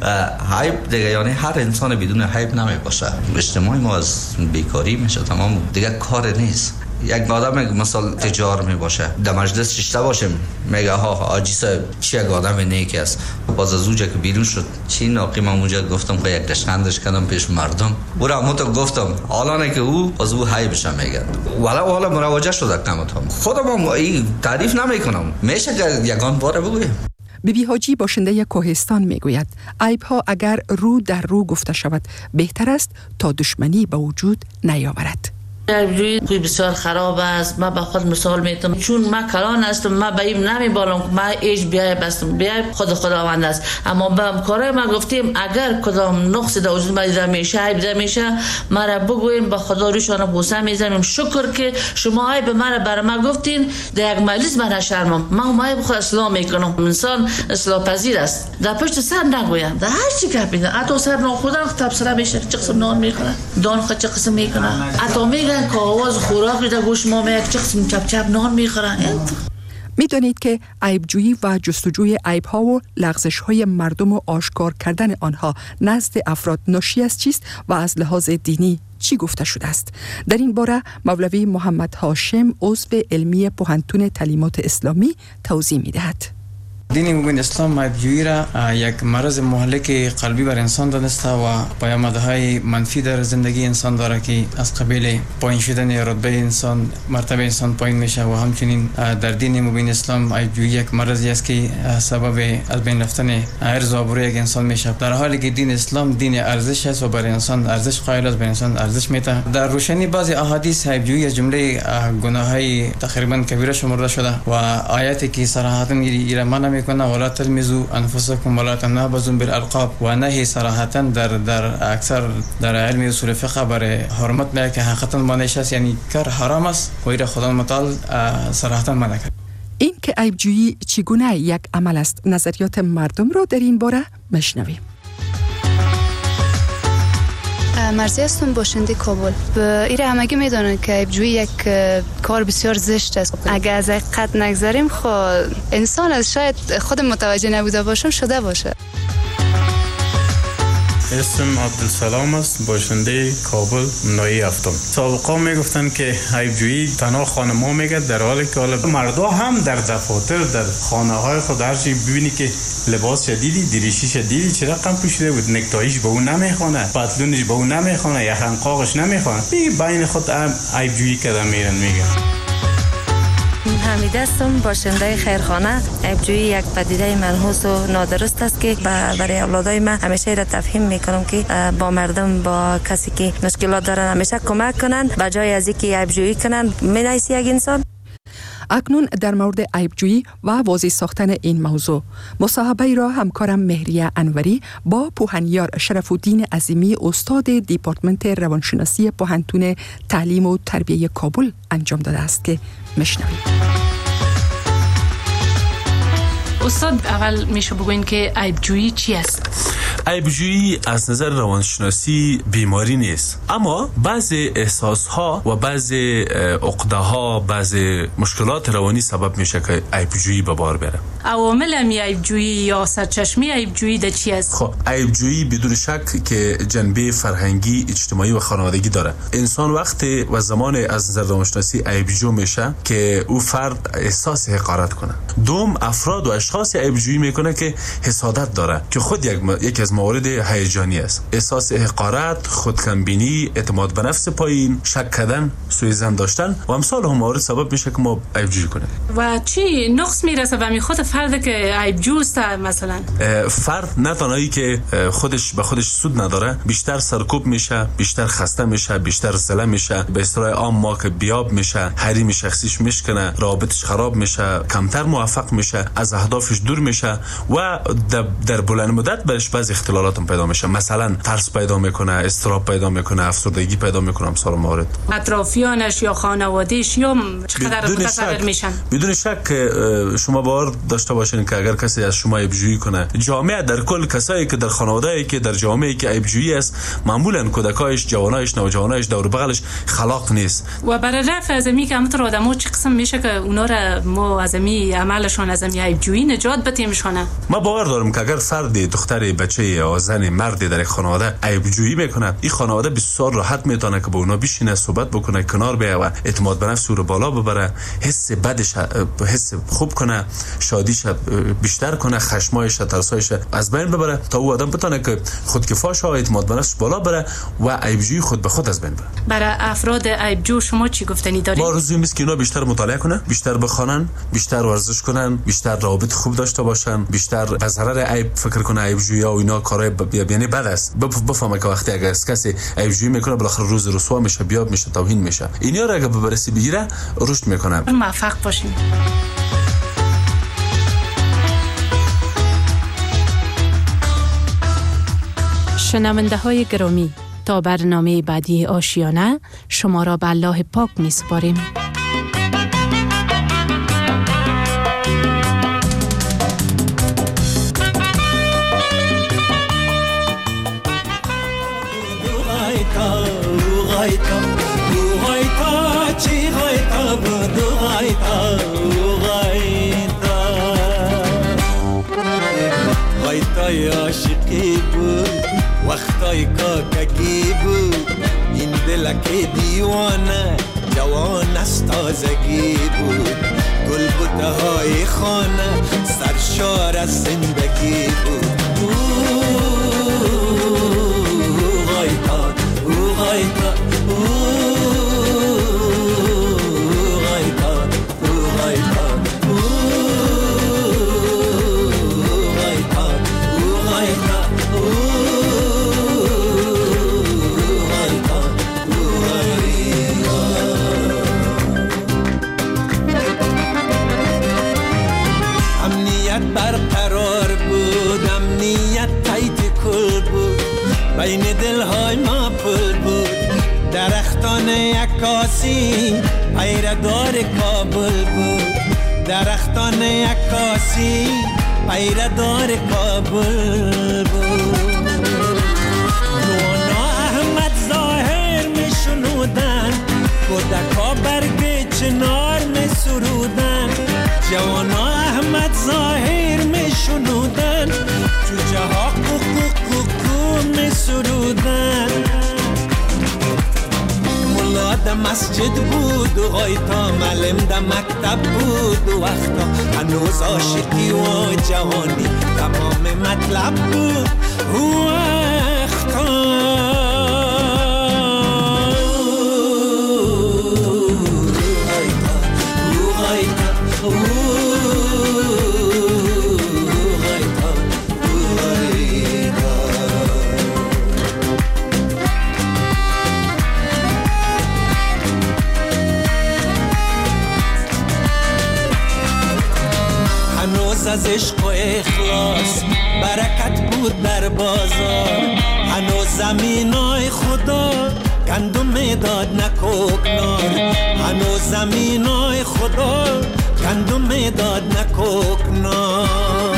عیب دیگه، یعنی هر انسان بدون عیب نمی باشه. اجتماع ما از بیکاری میشه تمام، دیگه کار نیست. یک آدم مثلا تجار می باشه، در مجلس ششته باشیم میگه ها حاجی صاحب چی یک آدم نیک است. باز از اونجا که بیرون شد چی ناقی من اونجا گفتم که یک دشخندش کردم پیش مردم، برا همون تو گفتم حالا که او از او حیبش میگه، ولی حالا مراجعه شده کمتون خودم این تعریف نمی کنم، میشه که یگان باره بگویم. بیبی حاجی باشنده کوهستان میگوید عیب‌ها اگر رو در رو گفته شود بهتر است تا دشمنی به وجود نیاورد. عیبجویی بسیار خراب است. من به خود مثال میتم، چون من کلان هستم، من به این نمیبالم که من ایش بیایب هستم، بیایب خود خداوند است. اما به کارهای ما گفتیم اگر کدام نقص در وجود من دیده میشه، عیب دیده میشه، مرا بگوین، به خدا روشان بوسه میزنیم، شکر که شما عیب مرا برای من گفتین، در یک مجلس من شرمم، من عیب خود اصلاح میکنم. انسان اصلاح پذیر است، در پشت سر نگویم، در هر چی که میگن، حتی سر ناخودن تبصره میشه، چه قسم نان میخوره، دان خود چه قسم میکنه، حتی میگن که آواز خوراکی در گوش ما میاد، چه قسم چپ چپ نان میخورن. میدانید که عیبجویی و جستجوی عیب‌ها و لغزش‌های مردم و آشکار کردن آنها نزد افراد ناشی از چیست و از لحاظ دینی چی گفته شده است؟ در این باره مولوی محمد هاشم عضو علمی پوهنتون تعلیمات اسلامی توضیح میدهد. دین مبین اسلام عیبجویی را یک مرض مهلک قلبی بر انسان دانسته و پیامدهای منفی در زندگی انسان داره که از قبیل پایین شدن رتبه انسان، مرتبه انسان پایین میشه و همچنین در دین مبین اسلام عیبجویی یک مرضی است که سبب از بین رفتن عرض و آبروی یک انسان میشه، در حالی که دین اسلام دین ارزش است و برای انسان ارزش قائل است، برای انسان ارزش میده. در روشنی بعضی احادیث عیبجویی از جمله گناههای تقریبا کبیره شمرده شده و آیاتی که صراحتا ایره میکنه ولا تلمزوا انفسکم ولا تنابزوا بالالقاب و نهی صراحتا در در اکثر در علم اصول فقه برای حرمت میگه که حقیقتا مانعش است، یعنی کار حرام است و ایره خدا متعال صراحتا منع کرد. این که عیبجویی چگونه یک عمل است، نظریات مردم را در این باره بشنویم. مرزی هستم باشنده کابل. ایره همگی میدونن که عیبجویی یک کار بسیار زشت است. اگه از حقیقت نگذاریم خود انسان از شاید خود متوجه نبوده باشم شده باشه. اسم عبدالسلام است، باشنده کابل نایی هفتم. سابقا میگفتن که عیبجویی تنها خانم‌ها میگه، در حالی که مردا هم در دفاتر در خانه های خود هرچی ببینی که لباس شدیدی دریشی شدیدی چرا رقم پوشیده بود، نکتایش به اون نمیخونه، پتلونش به اون نمیخونه، یخنقاقش نمیخونه، میگه بین خود عیبجویی کردن میرن. میگه حمیده هستم، باشنده خیرخانه. عیبجویی یک پدیده منحوس و نادرست است که برای اولادای من همیشه را تفهیم میکنم که با مردم، با کسی که مشکلات دارن همیشه کمک کنن به جای از اینکه عیبجویی کنن. مینایسی یک انسان. اکنون در مورد عیبجویی و واضح ساختن این موضوع مصاحبه را همکارم مهریه انوری با پوهنیار شرف الدین عظیمی استاد دیپارتمنت روانشناسی پوهنتون تعلیم و تربیه کابل انجام داده است که میشنویم. استاد، اول میشه بگوین که عیبجویی چی است؟ عیبجویی از نظر روانشناسی بیماری نیست، اما بعضی احساسها و بعضی عقده‌ها، بعضی مشکلات روانی سبب میشه که عیبجویی به بار بره. عوامل عیبجویی یا سرچشمه عیبجویی ده چی است؟ خب عیبجویی بدون شک که جنبه فرهنگی، اجتماعی و خانوادگی داره. انسان وقتی و زمان از نظر روانشناسی عیبجو میشه که او فرد احساس حقارت کنه. دوم، افراد و اشخاص عیبجویی میکنه که حسادت داره که خود یک یکی از موارد هیجانی است. احساس حقارت، خودکمبینی، اعتماد به نفس پایین، شک کردن، سوء ظن داشتن و امثال هم موارد سبب میشه که ما عیبجویی کنیم. و چی نقص میرسه به می خود فرد که عیبجوست؟ مثلا فرد نه تنهایی که خودش به خودش سود نداره، بیشتر سرکوب میشه، بیشتر خسته میشه، بیشتر زله میشه، به اصطلاح عام ما که بیاب میشه، حریم شخصیش میشکنه، رابطش خراب میشه، کمتر موفق میشه، از اهدافش دور میشه و در بلند مدت برش بعضی اختلالات هم پیدا میشه. مثلا ترس پیدا میکنه، اضطراب پیدا میکنه، افسردگی پیدا میکنه، امثال موارد. اطرافیانش یا خانواده‌اش یا چقدر متضرر میشن؟ بدون شک شما باور داشته باشین که اگر کسی از شما عیبجویی کنه، جامعه در کل کسایی که در خانواده‌ای که در جامعه‌ای که عیبجویی است، معمولا کودکایش، جوانایش، نوجوانایش دور بغلش خلاق نیست. و برای رفع از می که همونطور آدم‌ها چه قسم میشه که اونا را ما از می عملشون از می عیبجویی نجات بدیمشونه؟ ما باور دارم که اگر فرد، دختر، بچه یا زن، مردی در خانواده عیبجویی میکنه، این خانواده بسیار راحت میتونه که با اونا بشینه، صحبت بکنه، کنار بیایه و اعتماد به نفس رو بالا ببره، حس بدش حس خوب کنه، شادیش بیشتر کنه، خشمایش، ترسایش از بین ببره تا او آدم بتونه که خودکفاش و اعتماد به نفس بالا بره و عیبجویی خود به خود از بین بره. برای افراد عیبجو شما چی گفتنی دارید؟ ما آرزویم است که اینا بیشتر مطالعه کنن، بیشتر بخونن، بیشتر ورزش کنن، بیشتر روابط خوب داشته باشن، بیشتر به ضرر عیب فکر کنه، عیبجویی و اینا کارهای یعنی بد است. بفهمه که وقتی اگر کسی عیبجویی میکنه بالاخره روز رسوا میشه، بیاب میشه، توهین میشه. اینا را اگه بررسی بگیره رشد میکنه. موفق باشین. شنونده های گرامی، تا برنامه بعدی آشیانه شما را به الله پاک میسپاریم. عاشقی بود وقتای کاکگی بود، این دلک دیوانه جوان از تازگی بود، گل بوته های خانه سرشار از زندگی بود. او غایتا او غایتا بر بین دلهای ما پل بود درختان عکاسی پیردار کابل بود درختان عکاسی پیردار کابل بود نوانا احمد ظاهر می شنودن کودکا برگ چنار می سرودن جوانا احمد ظاهر می شنودن جوجه ها کوکو کوکو می سرودن ملا در مسجد بود و غایتا معلم در مکتب بود و وقتا هنوز عاشقی و جوانی تمام مطلب بود و وقتا از عشق و اخلاص برکت بود در بازار هنوز زمینای خدا گندم داد نکوکنار هنوز زمینای خدا گندم داد نکوکنار